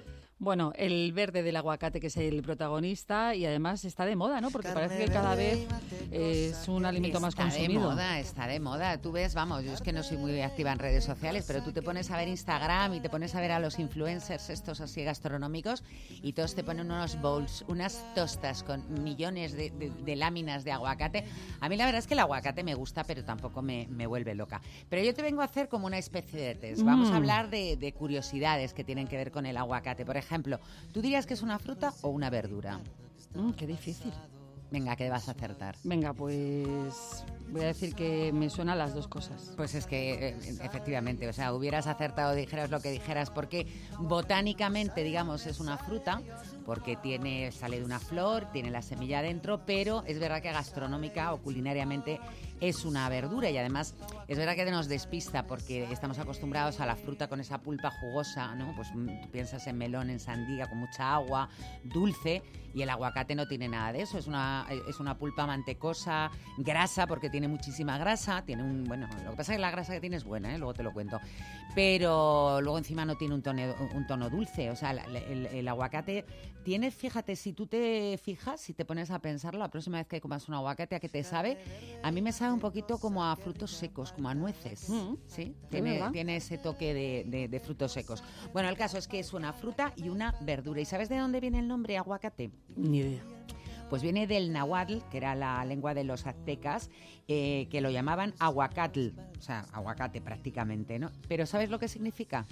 [SPEAKER 2] Bueno, el verde del aguacate, que es el protagonista, y además está de moda, ¿no? Porque parece que cada vez es un alimento más consumido.
[SPEAKER 10] Está de moda. Tú ves, vamos, yo es que no soy muy activa en redes sociales, pero tú te pones a ver Instagram y te pones a ver a los influencers estos así gastronómicos y todos te ponen unos bowls, unas tostas con millones de láminas de aguacate. A mí la verdad es que el aguacate me gusta, pero tampoco me vuelve loca. Pero yo te vengo a hacer como una especie de test. Vamos a hablar de curiosidades que tienen que ver con el aguacate. Por ejemplo, ¿tú dirías que es una fruta o una verdura?
[SPEAKER 2] Qué difícil.
[SPEAKER 10] Venga, ¿qué vas a acertar?
[SPEAKER 2] Venga, pues voy a decir que me suenan las dos cosas.
[SPEAKER 10] Pues es que, efectivamente, o sea, hubieras acertado, dijeras lo que dijeras, porque botánicamente, digamos, es una fruta, porque sale de una flor, tiene la semilla dentro, pero es verdad que gastronómica o culinariamente es una verdura y además es verdad que nos despista porque estamos acostumbrados a la fruta con esa pulpa jugosa, ¿no? Pues tú piensas en melón, en sandía, con mucha agua, dulce, y el aguacate no tiene nada de eso, es una pulpa mantecosa, grasa, porque tiene muchísima grasa, bueno, lo que pasa es que la grasa que tiene es buena, luego te lo cuento, pero luego encima no tiene un tono dulce, o sea, el aguacate tiene, fíjate, si tú te fijas, si te pones a pensarlo, la próxima vez que comas un aguacate, ¿a qué te sabe? A mí me sabe un poquito como a frutos secos, como a nueces, ¿sí? Tiene ese toque de frutos secos. Bueno, el caso es que es una fruta y una verdura. ¿Y sabes de dónde viene el nombre aguacate?
[SPEAKER 2] Ni idea.
[SPEAKER 10] Pues viene del náhuatl, que era la lengua de los aztecas, que lo llamaban aguacatl, o sea, aguacate prácticamente, ¿no? Pero ¿sabes lo que significa?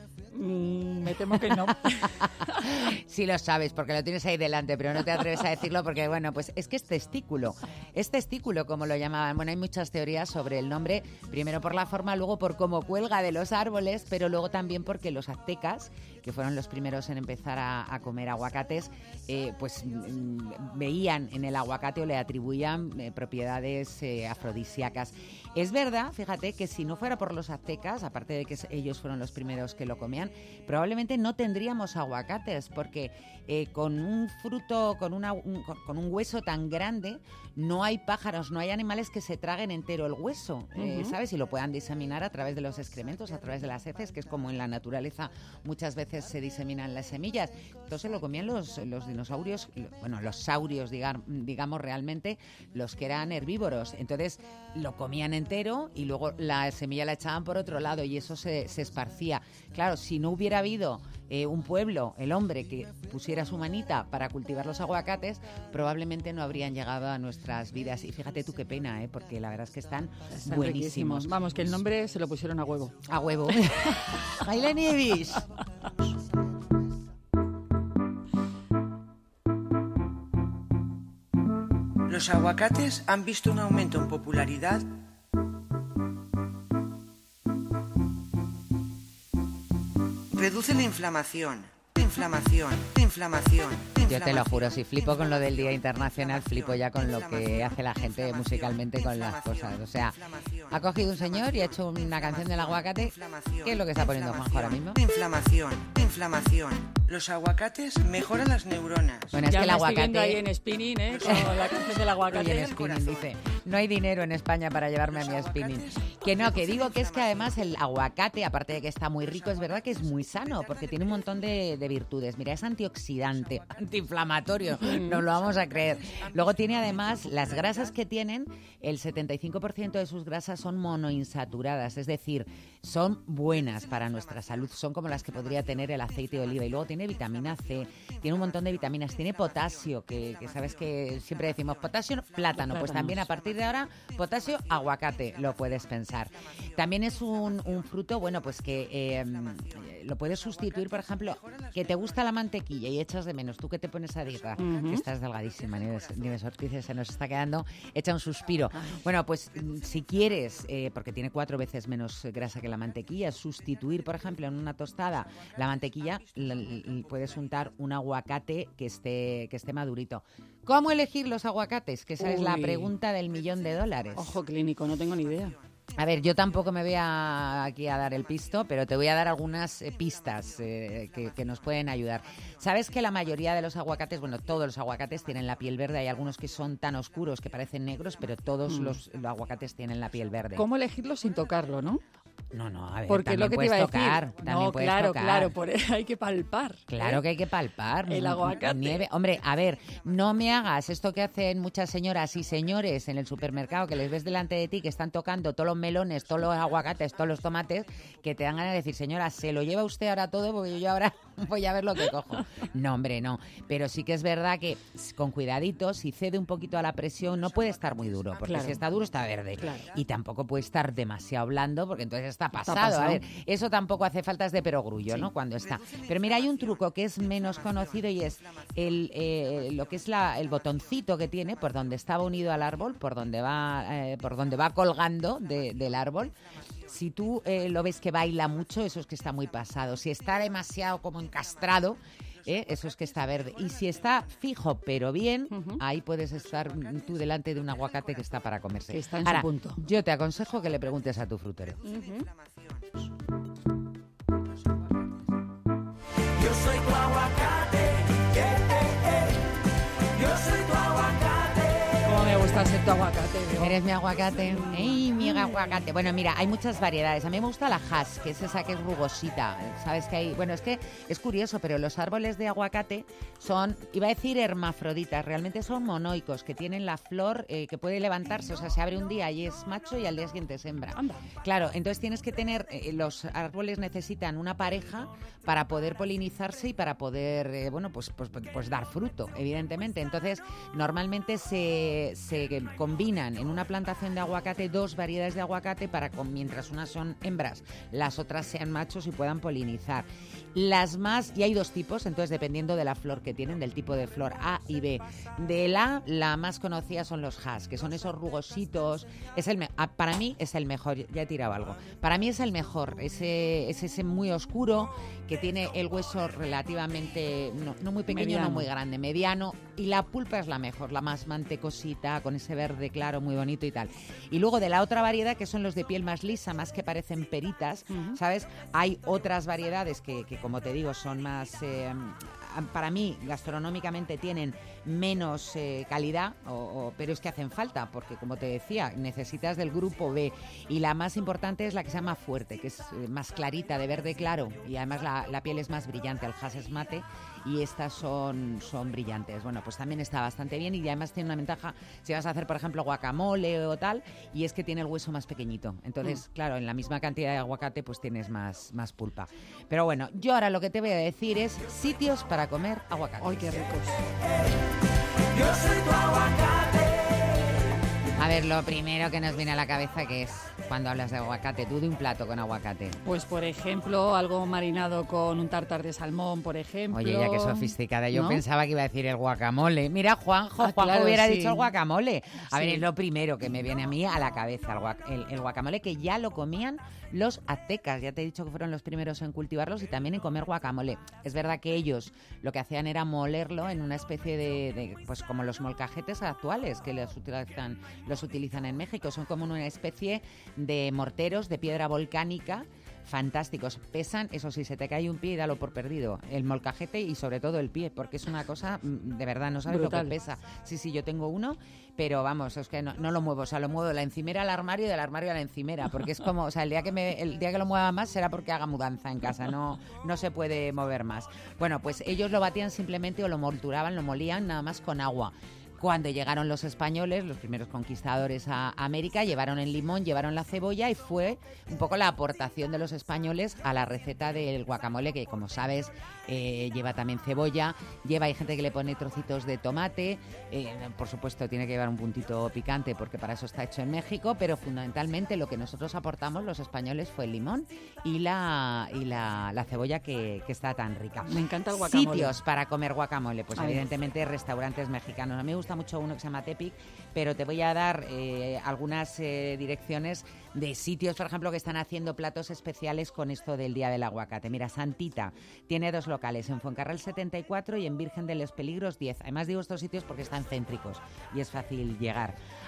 [SPEAKER 2] Me temo que no.
[SPEAKER 10] Sí lo sabes, porque lo tienes ahí delante, pero no te atreves a decirlo porque, bueno, pues es que es testículo. Es testículo, como lo llamaban. Bueno, hay muchas teorías sobre el nombre, primero por la forma, luego por cómo cuelga de los árboles, pero luego también porque los aztecas, que fueron los primeros en empezar a comer aguacates, pues veían en el aguacate o le atribuían propiedades afrodisíacas. Es verdad, fíjate, que si no fuera por los aztecas, aparte de que ellos fueron los primeros que lo comían, probablemente no tendríamos aguacates, porque con un fruto, con un hueso tan grande, no hay pájaros, no hay animales que se traguen entero el hueso, ¿sabes? Y lo puedan diseminar a través de los excrementos, a través de las heces, que es como en la naturaleza muchas veces se diseminan las semillas. Entonces lo comían los dinosaurios, bueno, los saurios, digamos realmente, los que eran herbívoros. Entonces lo comían entero y luego la semilla la echaban por otro lado y eso se esparcía. Claro, si no hubiera habido un pueblo, el hombre, que pusiera su manita para cultivar los aguacates, probablemente no habrían llegado a nuestras vidas. Y fíjate tú qué pena, porque la verdad es que están buenísimos.
[SPEAKER 2] Vamos, que el nombre se lo pusieron a huevo.
[SPEAKER 10] A huevo. ¡Baila Nieves!
[SPEAKER 12] Los aguacates han visto un aumento en popularidad. Reduce la inflamación.
[SPEAKER 10] Yo te lo juro, si flipo con lo del Día Internacional, flipo ya con lo que hace la gente musicalmente con las cosas. O sea, ha cogido un señor y ha hecho una canción del aguacate. ¿Qué es lo que está poniendo Juanjo ahora mismo?
[SPEAKER 12] Inflamación. Los aguacates mejoran las neuronas.
[SPEAKER 10] Bueno, es
[SPEAKER 2] ya
[SPEAKER 10] que el aguacate...
[SPEAKER 2] estoy viendo ahí en spinning, con la canción del aguacate.
[SPEAKER 10] Y en spinning, dice, no hay dinero en España para llevarme a mi spinning. Que no, que digo que es que además el aguacate, aparte de que está muy rico, es verdad que es muy sano, porque tiene un montón de virtudes. Mira, es antioxidante, antiinflamatorio, no lo vamos a creer. Luego tiene además las grasas que tienen, el 75% de sus grasas son monoinsaturadas, es decir, son buenas para nuestra salud, son como las que podría tener el aceite de oliva. Y luego tiene vitamina C, tiene un montón de vitaminas, tiene potasio, que sabes que siempre decimos potasio, plátano, pues también a partir de ahora potasio, aguacate, lo puedes pensar. También es un fruto, bueno, pues que lo puedes sustituir, por ejemplo, que te gusta la mantequilla y echas de menos, tú que te pones a dieta, que estás delgadísima, Nieves Ortiz, se nos está quedando, echa un suspiro. Bueno, pues si quieres, porque tiene 4 veces menos grasa que la mantequilla, sustituir, por ejemplo, en una tostada la mantequilla, puedes untar un aguacate que esté madurito. ¿Cómo elegir los aguacates? Que esa es la pregunta del $1.000.000.
[SPEAKER 2] Ojo clínico, no tengo ni idea.
[SPEAKER 10] A ver, yo tampoco me voy aquí a dar el pisto, pero te voy a dar algunas pistas que nos pueden ayudar. Sabes que la mayoría de los aguacates, bueno, todos los aguacates tienen la piel verde. Hay algunos que son tan oscuros que parecen negros, pero todos los aguacates tienen la piel verde.
[SPEAKER 2] ¿Cómo elegirlo sin tocarlo, no?
[SPEAKER 10] No, a ver,
[SPEAKER 2] Porque es lo que te iba a decir.
[SPEAKER 10] También puedes
[SPEAKER 2] claro,
[SPEAKER 10] tocar.
[SPEAKER 2] hay que palpar.
[SPEAKER 10] Claro que hay que palpar.
[SPEAKER 2] El aguacate.
[SPEAKER 10] Nieve. Hombre, a ver, no me hagas esto que hacen muchas señoras y señores en el supermercado, que les ves delante de ti, que están tocando todos los melones, todos los aguacates, todos los tomates, que te dan ganas de decir, señora, ¿se lo lleva usted ahora todo? Porque yo ahora voy a ver lo que cojo. No, hombre, no. Pero sí que es verdad que con cuidadito, si cede un poquito a la presión, no puede estar muy duro, porque si está duro está verde. Claro. Y tampoco puede estar demasiado blando, porque entonces está pasado. A ver, eso tampoco hace falta, es de perogrullo, ¿no? Cuando está. Pero mira, hay un truco que es menos conocido y es lo que es el botoncito que tiene por donde estaba unido al árbol, por donde va colgando del árbol. Si tú lo ves que baila mucho, eso es que está muy pasado. Si está demasiado como encastrado, eso es que está verde. Y si está fijo pero bien, ahí puedes estar tú delante de un aguacate que está para comerse.
[SPEAKER 2] Que está en
[SPEAKER 10] Ahora,
[SPEAKER 2] su punto.
[SPEAKER 10] yo te aconsejo que le preguntes a tu frutero.
[SPEAKER 4] Yo soy tu aguacate, yo soy tu aguacate.
[SPEAKER 2] Cómo me gusta ser tu aguacate.
[SPEAKER 10] Eres mi aguacate. ¡Ey, mi aguacate! Bueno, mira, hay muchas variedades. A mí me gusta la hash, que es esa que es rugosita. ¿Sabes que hay? Bueno, es que es curioso, pero los árboles de aguacate son, iba a decir hermafroditas, realmente son monoicos, que tienen la flor que puede levantarse. O sea, se abre un día y es macho y al día siguiente es hembra.
[SPEAKER 2] Anda.
[SPEAKER 10] Claro, entonces tienes que tener, los árboles necesitan una pareja para poder polinizarse y para poder, pues dar fruto, evidentemente. Entonces, normalmente se combinan en una plantación de aguacate 2 variedades de aguacate para, mientras unas son hembras, las otras sean machos y puedan polinizar. Y hay 2 tipos, entonces dependiendo de la flor que tienen, del tipo de flor A y B. De la más conocida son los hash, que son esos rugositos. Para mí es el mejor, ya he tirado algo. Para mí es el mejor, es ese muy oscuro, que tiene el hueso relativamente, no muy pequeño, mediano. No muy grande, mediano, y la pulpa es la mejor, la más mantecosita, con ese verde claro, muy bonito y tal. Y luego de la otra variedad, que son los de piel más lisa, más que parecen peritas, ¿sabes? Hay otras variedades que como te digo, son más, para mí, gastronómicamente tienen menos calidad, pero es que hacen falta, porque como te decía, necesitas del grupo B. Y la más importante es la que se llama fuerte, que es más clarita, de verde claro, y además la piel es más brillante, el hash es mate, y estas son brillantes. Bueno, pues también está bastante bien y además tiene una ventaja si vas a hacer, por ejemplo, guacamole o tal, y es que tiene el hueso más pequeñito. Entonces, claro, en la misma cantidad de aguacate pues tienes más pulpa. Pero bueno, yo ahora lo que te voy a decir es sitios para comer aguacate.
[SPEAKER 2] ¡Ay, qué ricos!
[SPEAKER 4] Yo soy tu aguacate.
[SPEAKER 10] A ver, lo primero que nos viene a la cabeza, que es cuando hablas de aguacate, tú de un plato con aguacate.
[SPEAKER 2] Pues, por ejemplo, algo marinado con un tartar de salmón, por ejemplo.
[SPEAKER 10] Oye, ya que sofisticada. Yo pensaba que iba a decir el guacamole. Mira, Juanjo
[SPEAKER 2] claro,
[SPEAKER 10] hubiera
[SPEAKER 2] sí.
[SPEAKER 10] dicho el guacamole. A ver, es lo primero que me viene a mí a la cabeza, el guacamole, que ya lo comían los aztecas. Ya te he dicho que fueron los primeros en cultivarlos y también en comer guacamole. Es verdad que ellos lo que hacían era molerlo en una especie de pues como los molcajetes actuales que los utilizan en México. Son como una especie de morteros de piedra volcánica fantásticos. Pesan, eso sí, se te cae un pie y dalo por perdido. El molcajete y sobre todo el pie, porque es una cosa, de verdad, no sabes
[SPEAKER 2] brutal.
[SPEAKER 10] lo que pesa. Sí, yo tengo uno, pero vamos, es que no lo muevo. O sea, lo muevo de la encimera al armario y del armario a la encimera, porque es como, o sea, el día que lo mueva más será porque haga mudanza en casa, no se puede mover más. Bueno, pues ellos lo batían simplemente o lo molturaban, lo molían nada más con agua. Cuando llegaron los españoles, los primeros conquistadores a América, llevaron el limón, llevaron la cebolla y fue un poco la aportación de los españoles a la receta del guacamole, que como sabes lleva también cebolla, hay gente que le pone trocitos de tomate, por supuesto tiene que llevar un puntito picante porque para eso está hecho en México, pero fundamentalmente lo que nosotros aportamos los españoles fue el limón y la cebolla que está tan rica.
[SPEAKER 2] Me encanta el guacamole.
[SPEAKER 10] Sitios para comer guacamole, pues evidentemente restaurantes mexicanos. A mí me gusta mucho uno que se llama Tepic, pero te voy a dar algunas direcciones de sitios, por ejemplo, que están haciendo platos especiales con esto del Día del Aguacate. Mira, Santita tiene 2 locales, en Fuencarral 74 y en Virgen de los Peligros 10. Además digo estos sitios porque están céntricos y es fácil llegar.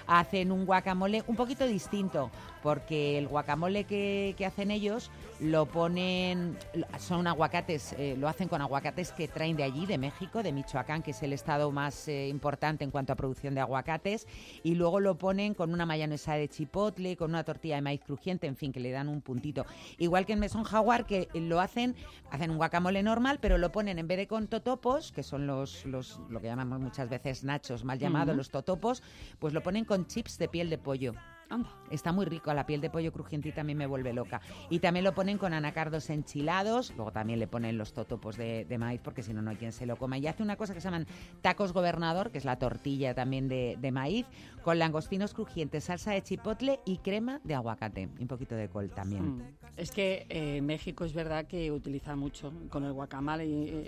[SPEAKER 10] hacen un guacamole un poquito distinto, porque el guacamole que hacen ellos lo ponen, son aguacates, lo hacen con aguacates que traen de allí, de México, de Michoacán, que es el estado más importante en cuanto a producción de aguacates, y luego lo ponen con una mayonesa de chipotle, con una tortilla de maíz crujiente, en fin, que le dan un puntito. Igual que en Mesón Jaguar, que lo hacen un guacamole normal, pero lo ponen, en vez de con totopos, que son lo que llamamos muchas veces nachos, mal llamados, los totopos, pues lo ponen con chips de piel de pollo. Está muy rico, la piel de pollo crujiente también me vuelve loca. Y también lo ponen con anacardos enchilados, luego también le ponen los totopos de maíz, porque si no, no hay quien se lo coma. Y hace una cosa que se llaman tacos gobernador, que es la tortilla también de maíz, con langostinos crujientes, salsa de chipotle y crema de aguacate. Y un poquito de col también.
[SPEAKER 2] Es que México es verdad que utiliza mucho con el guacamole,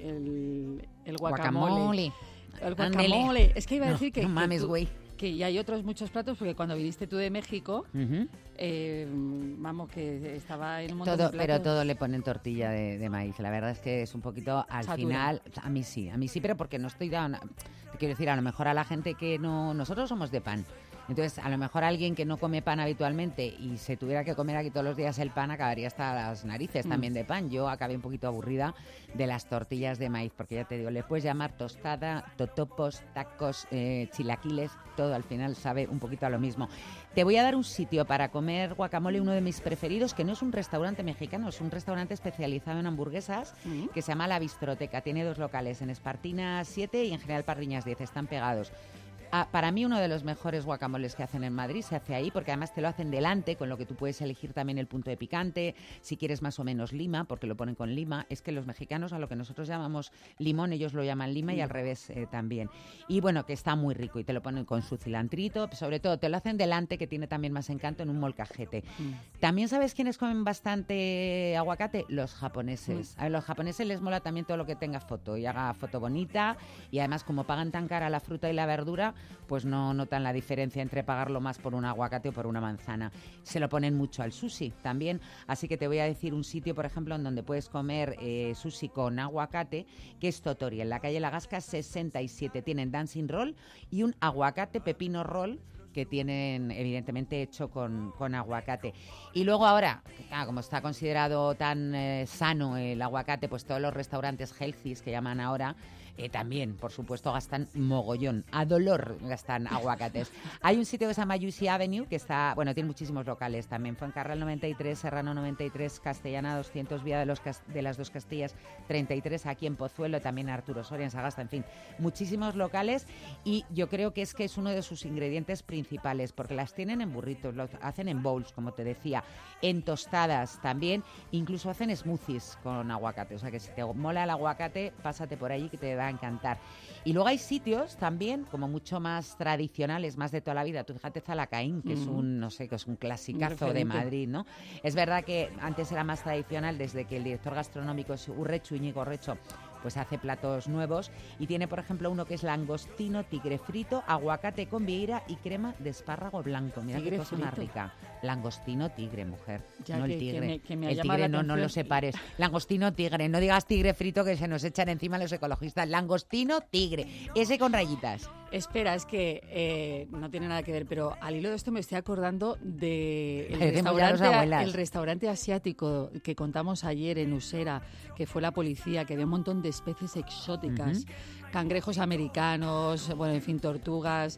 [SPEAKER 2] el guacamole. El guacamole. Es que iba a decir que...
[SPEAKER 10] No mames, güey.
[SPEAKER 2] Y hay otros muchos platos, porque cuando viniste tú de México, vamos, que estaba en un montón de platos.
[SPEAKER 10] Pero todo le ponen tortilla de maíz. La verdad es que es un poquito, al final, a mí sí, pero porque no estoy dando... Quiero decir, a lo mejor a la gente que no... Nosotros somos de pan. Entonces, a lo mejor alguien que no come pan habitualmente y se tuviera que comer aquí todos los días el pan, acabaría hasta las narices también de pan. Yo acabé un poquito aburrida de las tortillas de maíz, porque ya te digo, le puedes llamar tostada, totopos, tacos, chilaquiles, todo al final sabe un poquito a lo mismo. Te voy a dar un sitio para comer guacamole, uno de mis preferidos, que no es un restaurante mexicano, es un restaurante especializado en hamburguesas, que se llama La Bistroteca. Tiene 2 locales, en Espartinas 7 y en General Parriñas 10, están pegados. Para mí uno de los mejores guacamoles que hacen en Madrid se hace ahí, porque además te lo hacen delante, con lo que tú puedes elegir también el punto de picante, si quieres más o menos lima, porque lo ponen con lima. Es que los mexicanos, a lo que nosotros llamamos limón, ellos lo llaman lima, y al revés también. Y bueno, que está muy rico, y te lo ponen con su cilantrito, sobre todo te lo hacen delante, que tiene también más encanto, en un molcajete. También, ¿sabes quiénes comen bastante aguacate? Los japoneses. A los japoneses les mola también todo lo que tenga foto, y haga foto bonita, y además como pagan tan cara la fruta y la verdura, pues no notan la diferencia entre pagarlo más por un aguacate o por una manzana. Se lo ponen mucho al sushi también, así que te voy a decir un sitio, por ejemplo, en donde puedes comer sushi con aguacate, que es Totori, en la calle La Gasca 67. Tienen dancing roll y un aguacate pepino roll, que tienen evidentemente hecho con aguacate. Y luego ahora, como está considerado tan sano el aguacate, pues todos los restaurantes healthy que llaman ahora, también, por supuesto, gastan mogollón, a dolor gastan aguacates. Hay un sitio que se llama Juicy Avenue, que está, bueno, tiene muchísimos locales también. Fuencarral 93, Serrano 93, Castellana 200, Vía de las Dos Castillas 33, aquí en Pozuelo, también Arturo Soria, en Sagasta, en fin, muchísimos locales. Y yo creo que es uno de sus ingredientes principales, porque las tienen en burritos, lo hacen en bowls, como te decía, en tostadas también, incluso hacen smoothies con aguacate. O sea que si te mola el aguacate, pásate por allí, que te va a encantar. Y luego hay sitios también como mucho más tradicionales, más de toda la vida. Tú fíjate Zalacaín, que es un, no sé, que es un clasicazo de Madrid, ¿no? Es verdad que antes era más tradicional, desde que el director gastronómico es Urrechu, Íñigo Urrechu, pues hace platos nuevos, y tiene, por ejemplo, uno que es langostino tigre frito, aguacate con vieira y crema de espárrago blanco. Mira qué cosa más rica. Langostino tigre, mujer,
[SPEAKER 2] ya,
[SPEAKER 10] no el tigre.
[SPEAKER 2] Que me
[SPEAKER 10] el tigre no lo separes. Langostino tigre, no digas tigre frito, que se nos echan encima los ecologistas. Langostino tigre, ese con rayitas.
[SPEAKER 2] Espera, es que no tiene nada que ver, pero al hilo de esto me estoy acordando de el restaurante asiático que contamos ayer en Usera, que fue la policía, que había un montón de especies exóticas, cangrejos americanos, bueno, en fin, tortugas,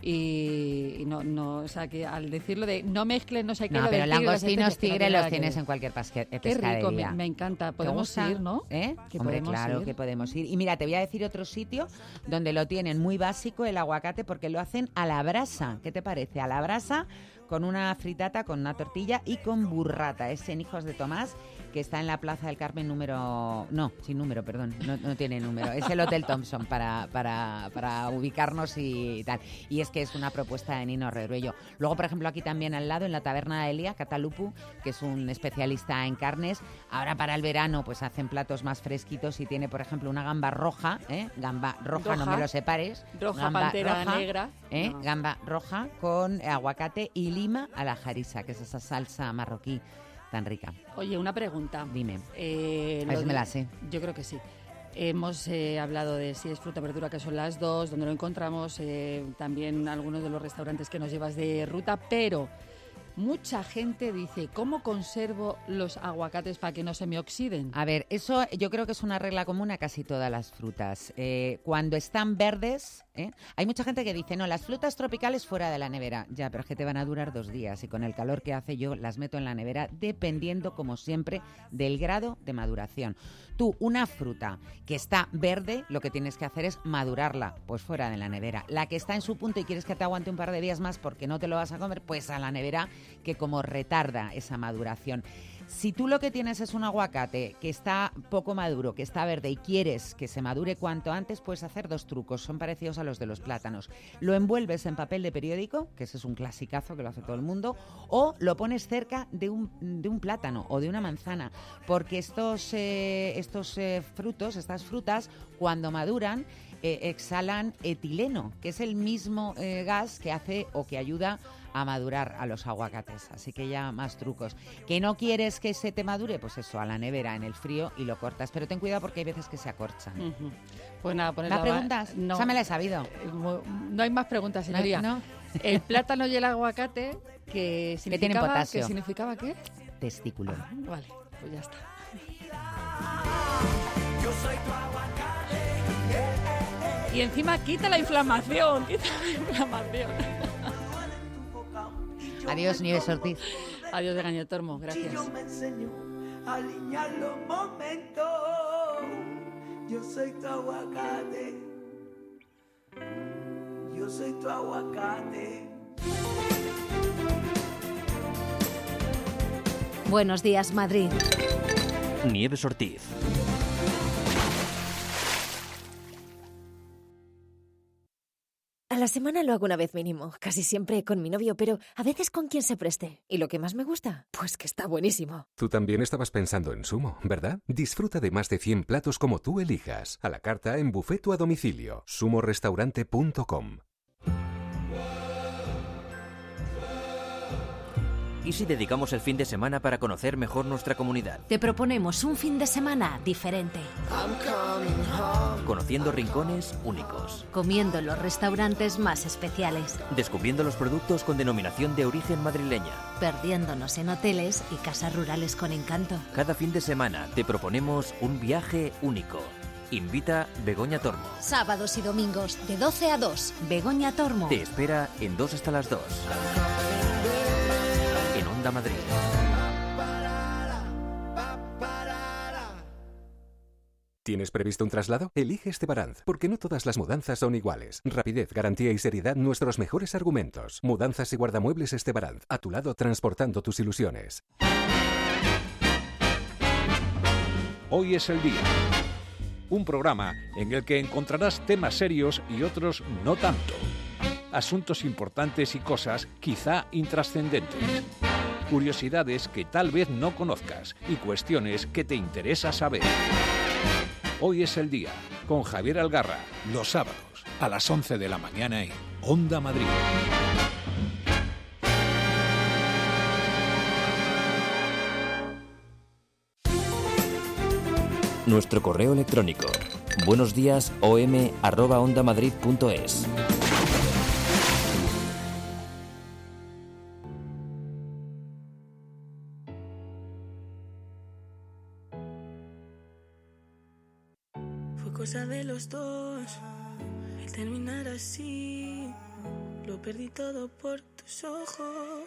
[SPEAKER 2] y no, o sea, que al decirlo de no mezclen, no sé qué,
[SPEAKER 10] no,
[SPEAKER 2] lo
[SPEAKER 10] pero langostinos tigre los tienes
[SPEAKER 2] que...
[SPEAKER 10] en cualquier pescadería.
[SPEAKER 2] Qué rico, me encanta. Podemos ir, ¿no?
[SPEAKER 10] Hombre, claro que podemos ir. Y mira, te voy a decir otro sitio donde lo tienen muy básico, el aguacate, porque lo hacen a la brasa. ¿Qué te parece? A la brasa, con una fritata, con una tortilla y con burrata. Es en Hijos de Tomás, que está en la Plaza del Carmen sin número, perdón, no tiene número. Es el Hotel Thompson para ubicarnos y tal. Y es que es una propuesta de Nino Redruello. Luego, por ejemplo, aquí también al lado, en la taberna de Elia, Catalupu, que es un especialista en carnes. Ahora para el verano pues hacen platos más fresquitos, y tiene, por ejemplo, una gamba roja, gamba roja, no me lo separes.
[SPEAKER 2] Roja,
[SPEAKER 10] gamba
[SPEAKER 2] pantera
[SPEAKER 10] roja,
[SPEAKER 2] negra.
[SPEAKER 10] No. Gamba roja con aguacate y lima a la jarisa, que es esa salsa marroquí tan rica.
[SPEAKER 2] Oye, una pregunta.
[SPEAKER 10] Dime. A ver si me la sé.
[SPEAKER 2] Yo creo que sí. Hemos hablado de si es fruta o verdura, que son las dos, donde lo encontramos, también algunos de los restaurantes que nos llevas de ruta, pero mucha gente dice, ¿cómo conservo los aguacates para que no se me oxiden?
[SPEAKER 10] A ver, eso yo creo que es una regla común a casi todas las frutas. Cuando están verdes, hay mucha gente que dice, no, las frutas tropicales fuera de la nevera. Ya, pero es que te van a durar 2 días y con el calor que hace yo las meto en la nevera dependiendo, como siempre, del grado de maduración. Tú, una fruta que está verde, lo que tienes que hacer es madurarla, pues fuera de la nevera. La que está en su punto y quieres que te aguante un par de días más porque no te lo vas a comer, pues a la nevera, que como retarda esa maduración. Si tú lo que tienes es un aguacate que está poco maduro, que está verde y quieres que se madure cuanto antes, puedes hacer 2 trucos, son parecidos a los de los plátanos. Lo envuelves en papel de periódico, que ese es un clasicazo que lo hace todo el mundo, o lo pones cerca de un plátano o de una manzana, porque estas frutas, cuando maduran, exhalan etileno, que es el mismo gas que hace o que ayuda a madurar a los aguacates. Así que ya más trucos. ¿Que no quieres que se te madure? Pues eso, a la nevera, en el frío, y lo cortas. Pero ten cuidado porque hay veces que se acorchan.
[SPEAKER 2] Uh-huh. Pues nada,
[SPEAKER 10] ¿Más preguntas?
[SPEAKER 2] No.
[SPEAKER 10] Esa me la he sabido.
[SPEAKER 2] No hay más preguntas, señoría.
[SPEAKER 10] No.
[SPEAKER 2] El plátano y el aguacate, que
[SPEAKER 10] tienen potasio.
[SPEAKER 2] ¿Qué significaba qué?
[SPEAKER 10] Testículo.
[SPEAKER 2] Vale, pues ya está.
[SPEAKER 4] Yo soy tu aguacate.
[SPEAKER 2] Y encima quita la inflamación.
[SPEAKER 10] Adiós, Nieves Ortiz.
[SPEAKER 2] Adiós, de Gañotormo, gracias.
[SPEAKER 4] Yo me enseño a alinear los momentos. Yo soy tu aguacate. Yo soy tu aguacate.
[SPEAKER 13] Buenos días, Madrid.
[SPEAKER 1] Nieves Ortiz.
[SPEAKER 13] A la semana lo hago una vez mínimo, casi siempre con mi novio, pero a veces con quien se preste. ¿Y lo que más me gusta? Pues que está buenísimo.
[SPEAKER 14] Tú también estabas pensando en Sumo, ¿verdad? Disfruta de más de 100 platos como tú elijas. A la carta en buffet o a domicilio. sumorestaurante.com.
[SPEAKER 1] ¿Y si dedicamos el fin de semana para conocer mejor nuestra comunidad?
[SPEAKER 13] Te proponemos un fin de semana diferente.
[SPEAKER 1] Conociendo rincones únicos.
[SPEAKER 13] Comiendo en los restaurantes más especiales.
[SPEAKER 1] Descubriendo los productos con denominación de origen madrileña.
[SPEAKER 13] Perdiéndonos en hoteles y casas rurales con encanto.
[SPEAKER 1] Cada fin de semana te proponemos un viaje único. Invita Begoña Tormo.
[SPEAKER 13] Sábados y domingos de 12 a 2. Begoña Tormo.
[SPEAKER 1] Te espera en 2 hasta las 2. En Onda Madrid.
[SPEAKER 14] ¿Tienes previsto un traslado? Elige Estebaranz, porque no todas las mudanzas son iguales. Rapidez, garantía y seriedad, nuestros mejores argumentos. Mudanzas y guardamuebles Estebaranz, a tu lado transportando tus ilusiones.
[SPEAKER 15] Hoy es el día. Un programa en el que encontrarás temas serios y otros no tanto. Asuntos importantes y cosas quizá intrascendentes. Curiosidades que tal vez no conozcas y cuestiones que te interesa saber. Hoy es el día, con Javier Algarra, los sábados a las 11 de la mañana en Onda Madrid.
[SPEAKER 1] Nuestro correo electrónico buenosdiasom@ondamadrid.es.
[SPEAKER 8] Fue cosa de los dos el terminar así. Lo perdí todo por tus ojos.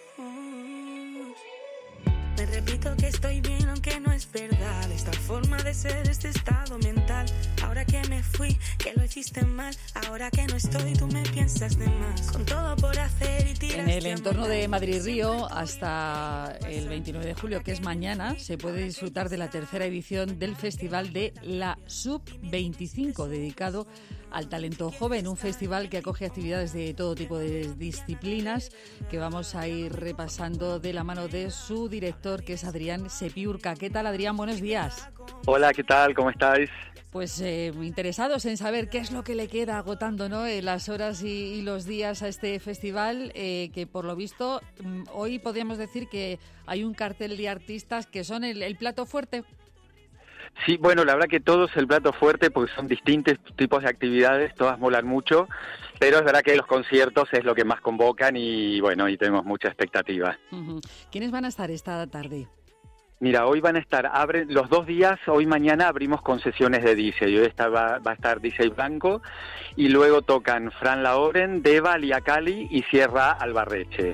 [SPEAKER 8] Me repito que estoy bien aunque no es verdad. Esta forma de ser, este estado mental. Ahora que me fui, que lo hiciste mal. Ahora que no estoy, tú me piensas de más. Con todo por hacer y tiras.
[SPEAKER 2] En el entorno de Madrid-Río, hasta el 29 de julio, que es mañana, se puede disfrutar de la tercera edición del Festival de la Sub-25, dedicado al talento joven, un festival que acoge actividades de todo tipo de disciplinas que vamos a ir repasando de la mano de su director, que es Adrián Sepiurca. ¿Qué tal, Adrián? Buenos días.
[SPEAKER 16] Hola, ¿qué tal? ¿Cómo estáis?
[SPEAKER 2] Pues interesados en saber qué es lo que le queda agotando, ¿no?, las horas y los días a este festival, que por lo visto hoy podríamos decir que hay un cartel de artistas que son el plato fuerte.
[SPEAKER 16] Sí, bueno, la verdad que todo es el plato fuerte porque son distintos tipos de actividades, todas molan mucho, pero es verdad que los conciertos es lo que más convocan y bueno, y tenemos mucha expectativa.
[SPEAKER 2] ¿Quiénes van a estar esta tarde?
[SPEAKER 16] Mira, hoy van a estar, abren los 2 días, hoy y mañana abrimos con sesiones de DJ. Hoy va a estar DJ Blanco y luego tocan Fran Laoren, Deva, Alia Cali y Sierra Albarreche.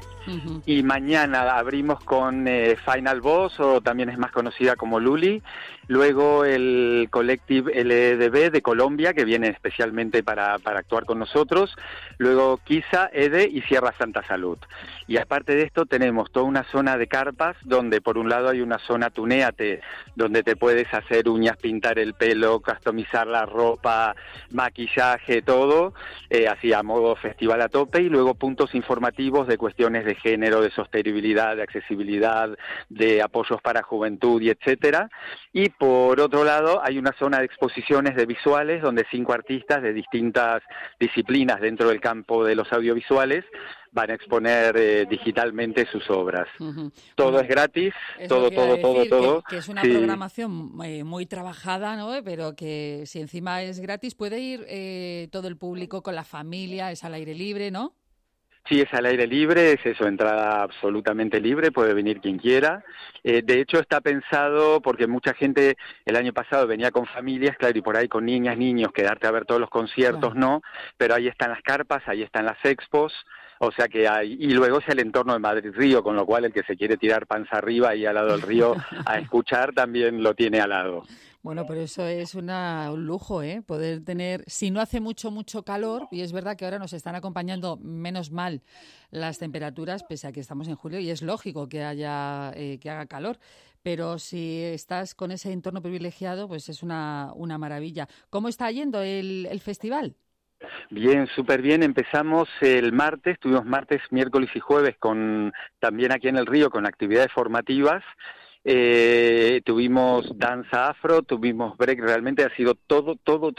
[SPEAKER 16] Y mañana abrimos con Final Boss, o también es más conocida como Luli. Luego el Collective LDB de Colombia, que viene especialmente para actuar con nosotros. Luego Kisa, Ede y Sierra Santa Salud. Y aparte de esto tenemos toda una zona de carpas, donde por un lado hay una zona Tunéate, donde te puedes hacer uñas, pintar el pelo, customizar la ropa, maquillaje, todo, así a modo festival a tope. Y luego puntos informativos de cuestiones de género, de sostenibilidad, de accesibilidad, de apoyos para juventud y etcétera. Y por otro lado hay una zona de exposiciones de visuales donde 5 artistas de distintas disciplinas dentro del campo de los audiovisuales van a exponer digitalmente sus obras. Todo es gratis, todo.
[SPEAKER 2] Que es una programación muy trabajada, ¿no? Pero que si encima es gratis puede ir todo el público con la familia, es al aire libre, ¿no?
[SPEAKER 16] Sí, es al aire libre, es eso, entrada absolutamente libre, puede venir quien quiera. De hecho, está pensado porque mucha gente el año pasado venía con familias, claro, y por ahí con niñas, niños, quedarte a ver todos los conciertos, no, pero ahí están las carpas, ahí están las expos, o sea que hay, y luego es el entorno de Madrid-Río, con lo cual el que se quiere tirar panza arriba ahí al lado del río a escuchar también lo tiene al lado.
[SPEAKER 2] Bueno, pero eso es un lujo, poder tener, si no hace mucho calor, y es verdad que ahora nos están acompañando menos mal las temperaturas, pese a que estamos en julio, y es lógico que haga calor, pero si estás con ese entorno privilegiado, pues es una maravilla. ¿Cómo está yendo el festival?
[SPEAKER 16] Bien, súper bien. Empezamos el martes, tuvimos martes, miércoles y jueves también aquí en el Río con actividades formativas. Tuvimos danza afro, tuvimos break, realmente ha sido todo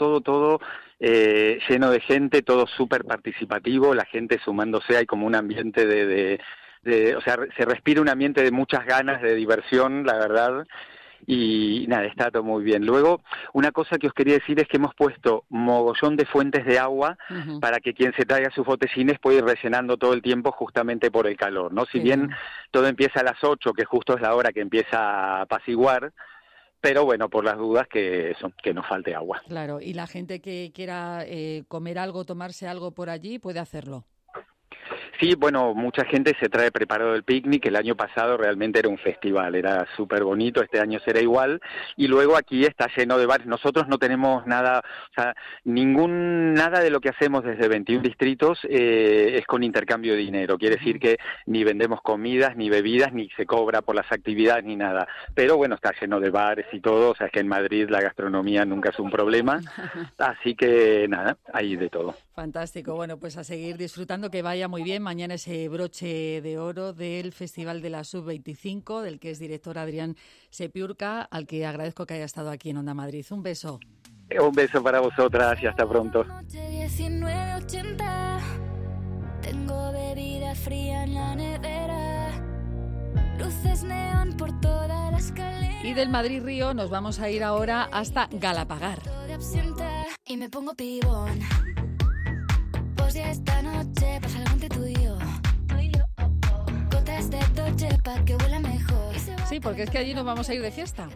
[SPEAKER 16] lleno de gente, todo súper participativo, la gente sumándose, hay como un ambiente o sea, se respira un ambiente de muchas ganas, de diversión, la verdad. Y nada, está todo muy bien. Luego, una cosa que os quería decir es que hemos puesto mogollón de fuentes de agua para que quien se traiga sus botellines pueda ir rellenando todo el tiempo justamente por el calor, ¿no? Si bien todo empieza a las 8, que justo es la hora que empieza a apaciguar, pero bueno, por las dudas que no falte agua.
[SPEAKER 2] Claro, y la gente que quiera comer algo, tomarse algo por allí, puede hacerlo.
[SPEAKER 16] Sí, bueno, mucha gente se trae preparado el picnic. El año pasado realmente era un festival, era súper bonito, este año será igual. Y luego aquí está lleno de bares. Nosotros no tenemos nada, o sea, nada de lo que hacemos desde 21 distritos es con intercambio de dinero. Quiere decir que ni vendemos comidas, ni bebidas, ni se cobra por las actividades, ni nada. Pero bueno, está lleno de bares y todo, o sea, es que en Madrid la gastronomía nunca es un problema. Así que nada, hay de todo.
[SPEAKER 2] Fantástico. Bueno, pues a seguir disfrutando, que vaya muy bien. Mañana ese broche de oro del Festival de la Sub-25, del que es director Adrián Sepiurca, al que agradezco que haya estado aquí en Onda Madrid. Un beso.
[SPEAKER 16] Un beso para vosotras y hasta pronto.
[SPEAKER 8] 19:80. Tengo bebida fría en la nevera. Luces neón por toda la escalera.
[SPEAKER 2] Y del Madrid-Río nos vamos a ir ahora hasta Galapagar.
[SPEAKER 8] Y me pongo pibón. Pues ya esta noche pasa algo entre tú y yo. Gotas de Dolce pa' que huela mejor.
[SPEAKER 2] Sí, porque es que allí nos vamos a ir de fiesta.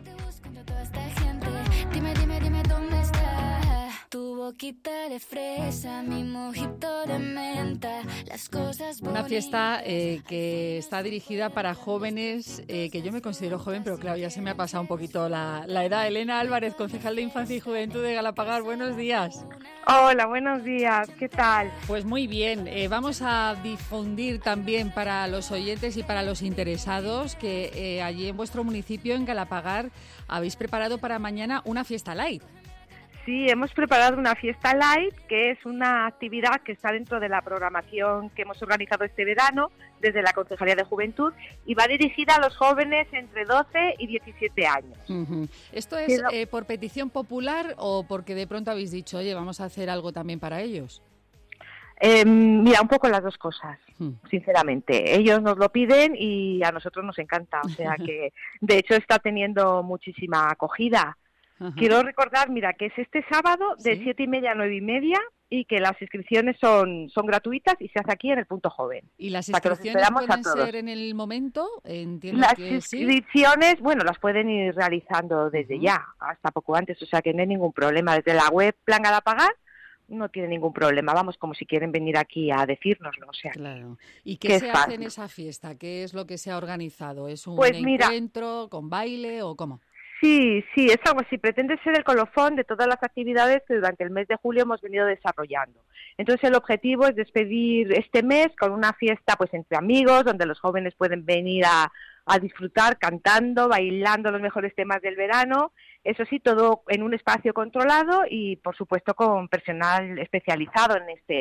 [SPEAKER 8] Dime dónde está tu boquita de fresa, mi mojito de menta, las cosas bonitas.
[SPEAKER 2] Una fiesta que está dirigida para jóvenes, que yo me considero joven, pero claro, ya se me ha pasado un poquito la edad. Elena Álvarez, concejal de Infancia y Juventud de Galapagar, buenos días.
[SPEAKER 17] Hola, buenos días, ¿qué tal?
[SPEAKER 2] Pues muy bien, vamos a difundir también para los oyentes y para los interesados que allí en vuestro municipio, en Galapagar, habéis preparado para mañana una fiesta light.
[SPEAKER 17] Sí, hemos preparado una fiesta light, que es una actividad que está dentro de la programación que hemos organizado este verano desde la Concejalía de Juventud y va dirigida a los jóvenes entre 12 y 17 años.
[SPEAKER 2] ¿Esto es por petición popular o porque de pronto habéis dicho, oye, vamos a hacer algo también para ellos?
[SPEAKER 17] Mira, un poco las dos cosas, sinceramente. Ellos nos lo piden y a nosotros nos encanta, o sea que de hecho está teniendo muchísima acogida.
[SPEAKER 2] Ajá.
[SPEAKER 17] Quiero recordar, mira, que es este sábado de 7:30 a 9:30 y que las inscripciones son gratuitas y se hace aquí en el Punto Joven.
[SPEAKER 2] ¿Y las
[SPEAKER 17] O sea, que los
[SPEAKER 2] inscripciones
[SPEAKER 17] esperamos a
[SPEAKER 2] pueden
[SPEAKER 17] todos.
[SPEAKER 2] ser en el momento? Entiendo
[SPEAKER 17] Las
[SPEAKER 2] que sí.
[SPEAKER 17] inscripciones, bueno, las pueden ir realizando desde ya, hasta poco antes, o sea que no hay ningún problema. Desde la web Plan Galapagar no tiene ningún problema, vamos, como si quieren venir aquí a decírnoslo, o sea.
[SPEAKER 2] Claro. ¿Y
[SPEAKER 17] que
[SPEAKER 2] qué
[SPEAKER 17] es
[SPEAKER 2] se hace
[SPEAKER 17] fácil.
[SPEAKER 2] en esa fiesta? ¿Qué es lo que se ha organizado? ¿Es un
[SPEAKER 17] Pues mira.
[SPEAKER 2] encuentro con baile o cómo?
[SPEAKER 17] Sí, es algo así. Pretende ser el colofón de todas las actividades que durante el mes de julio hemos venido desarrollando. Entonces el objetivo es despedir este mes con una fiesta pues entre amigos, donde los jóvenes pueden venir a disfrutar cantando, bailando los mejores temas del verano. Eso sí, todo en un espacio controlado y por supuesto con personal especializado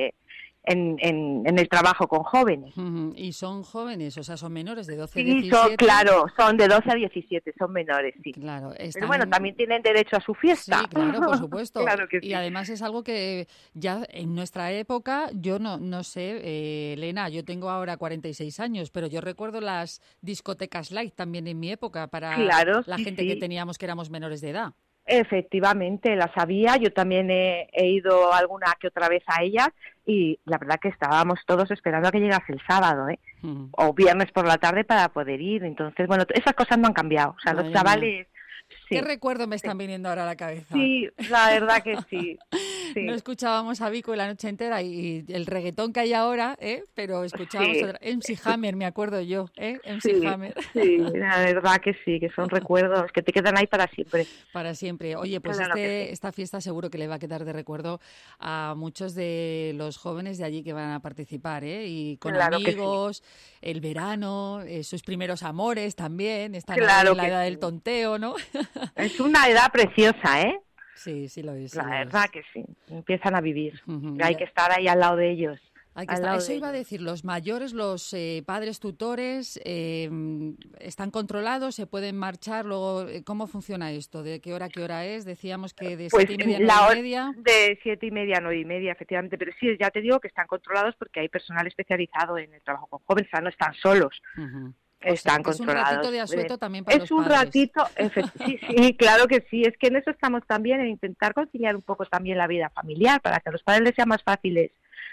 [SPEAKER 17] en el trabajo con jóvenes.
[SPEAKER 2] Ujú. ¿Y son jóvenes? O sea, son menores de 12 a
[SPEAKER 17] Sí,
[SPEAKER 2] 17.
[SPEAKER 17] son de 12 a 17, son menores, sí.
[SPEAKER 2] Claro,
[SPEAKER 17] Pero bueno, también tienen derecho a su fiesta.
[SPEAKER 2] Sí, claro, por supuesto.
[SPEAKER 17] Claro que
[SPEAKER 2] Y
[SPEAKER 17] sí.
[SPEAKER 2] además es algo que ya en nuestra época, yo no sé, Elena, yo tengo ahora 46 años, pero yo recuerdo las discotecas light también en mi época para
[SPEAKER 17] Claro,
[SPEAKER 2] la
[SPEAKER 17] sí,
[SPEAKER 2] gente
[SPEAKER 17] sí.
[SPEAKER 2] que teníamos que éramos menores de edad.
[SPEAKER 17] Efectivamente, las había. Yo también he ido alguna que otra vez a ellas y la verdad que estábamos todos esperando a que llegase el sábado, ¿eh? O viernes por la tarde para poder ir. Entonces, bueno, esas cosas no han cambiado. O sea,
[SPEAKER 2] Madre
[SPEAKER 17] los chavales... Sí.
[SPEAKER 2] ¿Qué recuerdo me están viniendo ahora a la cabeza?
[SPEAKER 17] Sí, la verdad que sí. Sí.
[SPEAKER 2] No escuchábamos a Vico la noche entera y el reggaetón que hay ahora, pero escuchábamos
[SPEAKER 17] Sí.
[SPEAKER 2] MC Hammer, me acuerdo yo, MC
[SPEAKER 17] Sí,
[SPEAKER 2] Hammer.
[SPEAKER 17] sí, la verdad que sí, que son recuerdos que te quedan ahí para siempre.
[SPEAKER 2] Para siempre. Oye, pues
[SPEAKER 17] Claro que sí.
[SPEAKER 2] esta fiesta seguro que le va a quedar de recuerdo a muchos de los jóvenes de allí que van a participar, y con
[SPEAKER 17] Claro que sí.
[SPEAKER 2] amigos, el verano, sus primeros amores también, están
[SPEAKER 17] Claro
[SPEAKER 2] ahí en la
[SPEAKER 17] que
[SPEAKER 2] edad
[SPEAKER 17] sí.
[SPEAKER 2] del tonteo, ¿no?
[SPEAKER 17] Es una edad preciosa, ¿eh?
[SPEAKER 2] Sí, sí lo es. sí
[SPEAKER 17] La
[SPEAKER 2] lo es.
[SPEAKER 17] verdad que sí. Empiezan a vivir.
[SPEAKER 2] Ujú.
[SPEAKER 17] Hay que estar ahí al lado de ellos.
[SPEAKER 2] Hay que
[SPEAKER 17] al
[SPEAKER 2] estar.
[SPEAKER 17] lado
[SPEAKER 2] Eso
[SPEAKER 17] de
[SPEAKER 2] iba a
[SPEAKER 17] ellos.
[SPEAKER 2] decir, los mayores, los padres tutores, ¿están controlados? ¿Se pueden marchar? Luego, ¿cómo funciona esto? ¿De qué hora a qué hora es? Decíamos que de
[SPEAKER 17] Pues
[SPEAKER 2] 7:30 a
[SPEAKER 17] la
[SPEAKER 2] 9:30.
[SPEAKER 17] de 7:30 a 9:30, efectivamente. Pero sí, ya te digo que están controlados porque hay personal especializado en el trabajo con jóvenes, o sea, no están solos.
[SPEAKER 2] Ujú.
[SPEAKER 17] Están
[SPEAKER 2] que es un
[SPEAKER 17] controlados.
[SPEAKER 2] ratito de asueto también para
[SPEAKER 17] Es
[SPEAKER 2] los
[SPEAKER 17] un
[SPEAKER 2] padres.
[SPEAKER 17] ratito, sí, claro que sí. Es que en eso estamos también, en intentar conciliar un poco también la vida familiar para que a los padres les sea más fácil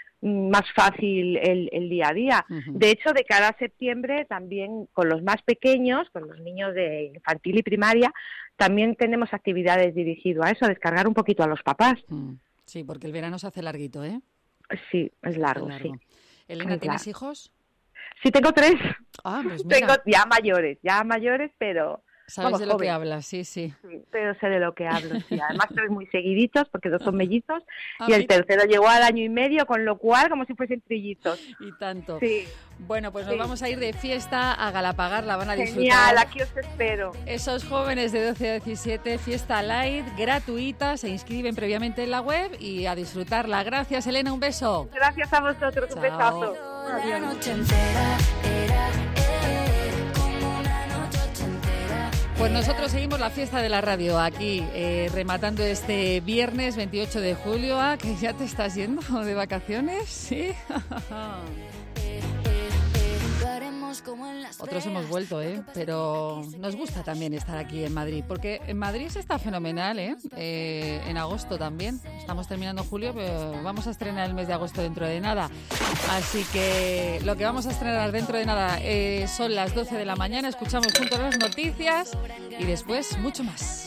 [SPEAKER 17] el día a día.
[SPEAKER 2] Ujú.
[SPEAKER 17] De hecho, de cara a septiembre, también con los más pequeños, con los niños de infantil y primaria, también tenemos actividades dirigidas a eso, a descargar un poquito a los papás.
[SPEAKER 2] Sí, porque el verano se hace larguito, ¿eh?
[SPEAKER 17] Sí, es largo, sí.
[SPEAKER 2] Elena,
[SPEAKER 17] Es
[SPEAKER 2] ¿tienes
[SPEAKER 17] largo.
[SPEAKER 2] hijos?
[SPEAKER 17] Sí, tengo 3.
[SPEAKER 2] Ah, pues mira.
[SPEAKER 17] Tengo ya mayores, pero...
[SPEAKER 2] Sabes
[SPEAKER 17] vamos,
[SPEAKER 2] de lo que
[SPEAKER 17] jóvenes.
[SPEAKER 2] hablas, sí.
[SPEAKER 17] Sí, pero sé de lo que hablo. Sí. Además, son muy seguiditos porque 2 son mellizos
[SPEAKER 2] Ah,
[SPEAKER 17] y el
[SPEAKER 2] mira.
[SPEAKER 17] tercero llegó al año y medio, con lo cual, como si fuesen trillizos.
[SPEAKER 2] Y tanto.
[SPEAKER 17] Sí.
[SPEAKER 2] Bueno, pues nos
[SPEAKER 17] Sí.
[SPEAKER 2] vamos a ir de fiesta a Galapagar, la van a disfrutar.
[SPEAKER 17] Genial, aquí os espero.
[SPEAKER 2] Esos jóvenes de 12 a 17, fiesta light, gratuita, se inscriben previamente en la web y a disfrutarla. Gracias, Elena, un beso.
[SPEAKER 17] Gracias a vosotros, un
[SPEAKER 2] Chao.
[SPEAKER 17] besazo.
[SPEAKER 8] La noche entera era como una noche entera.
[SPEAKER 2] Pues nosotros seguimos la fiesta de la radio aquí, rematando este viernes 28 de julio. Ah, que ya te estás yendo de vacaciones, ¿sí?
[SPEAKER 8] Lo haremos como en las
[SPEAKER 2] Otros hemos vuelto, pero nos gusta también estar aquí en Madrid, porque en Madrid se está fenomenal, en agosto también. Estamos terminando julio, pero vamos a estrenar el mes de agosto dentro de nada. Así que lo que vamos a estrenar dentro de nada son las 12 de la mañana, escuchamos juntos las noticias y después mucho más.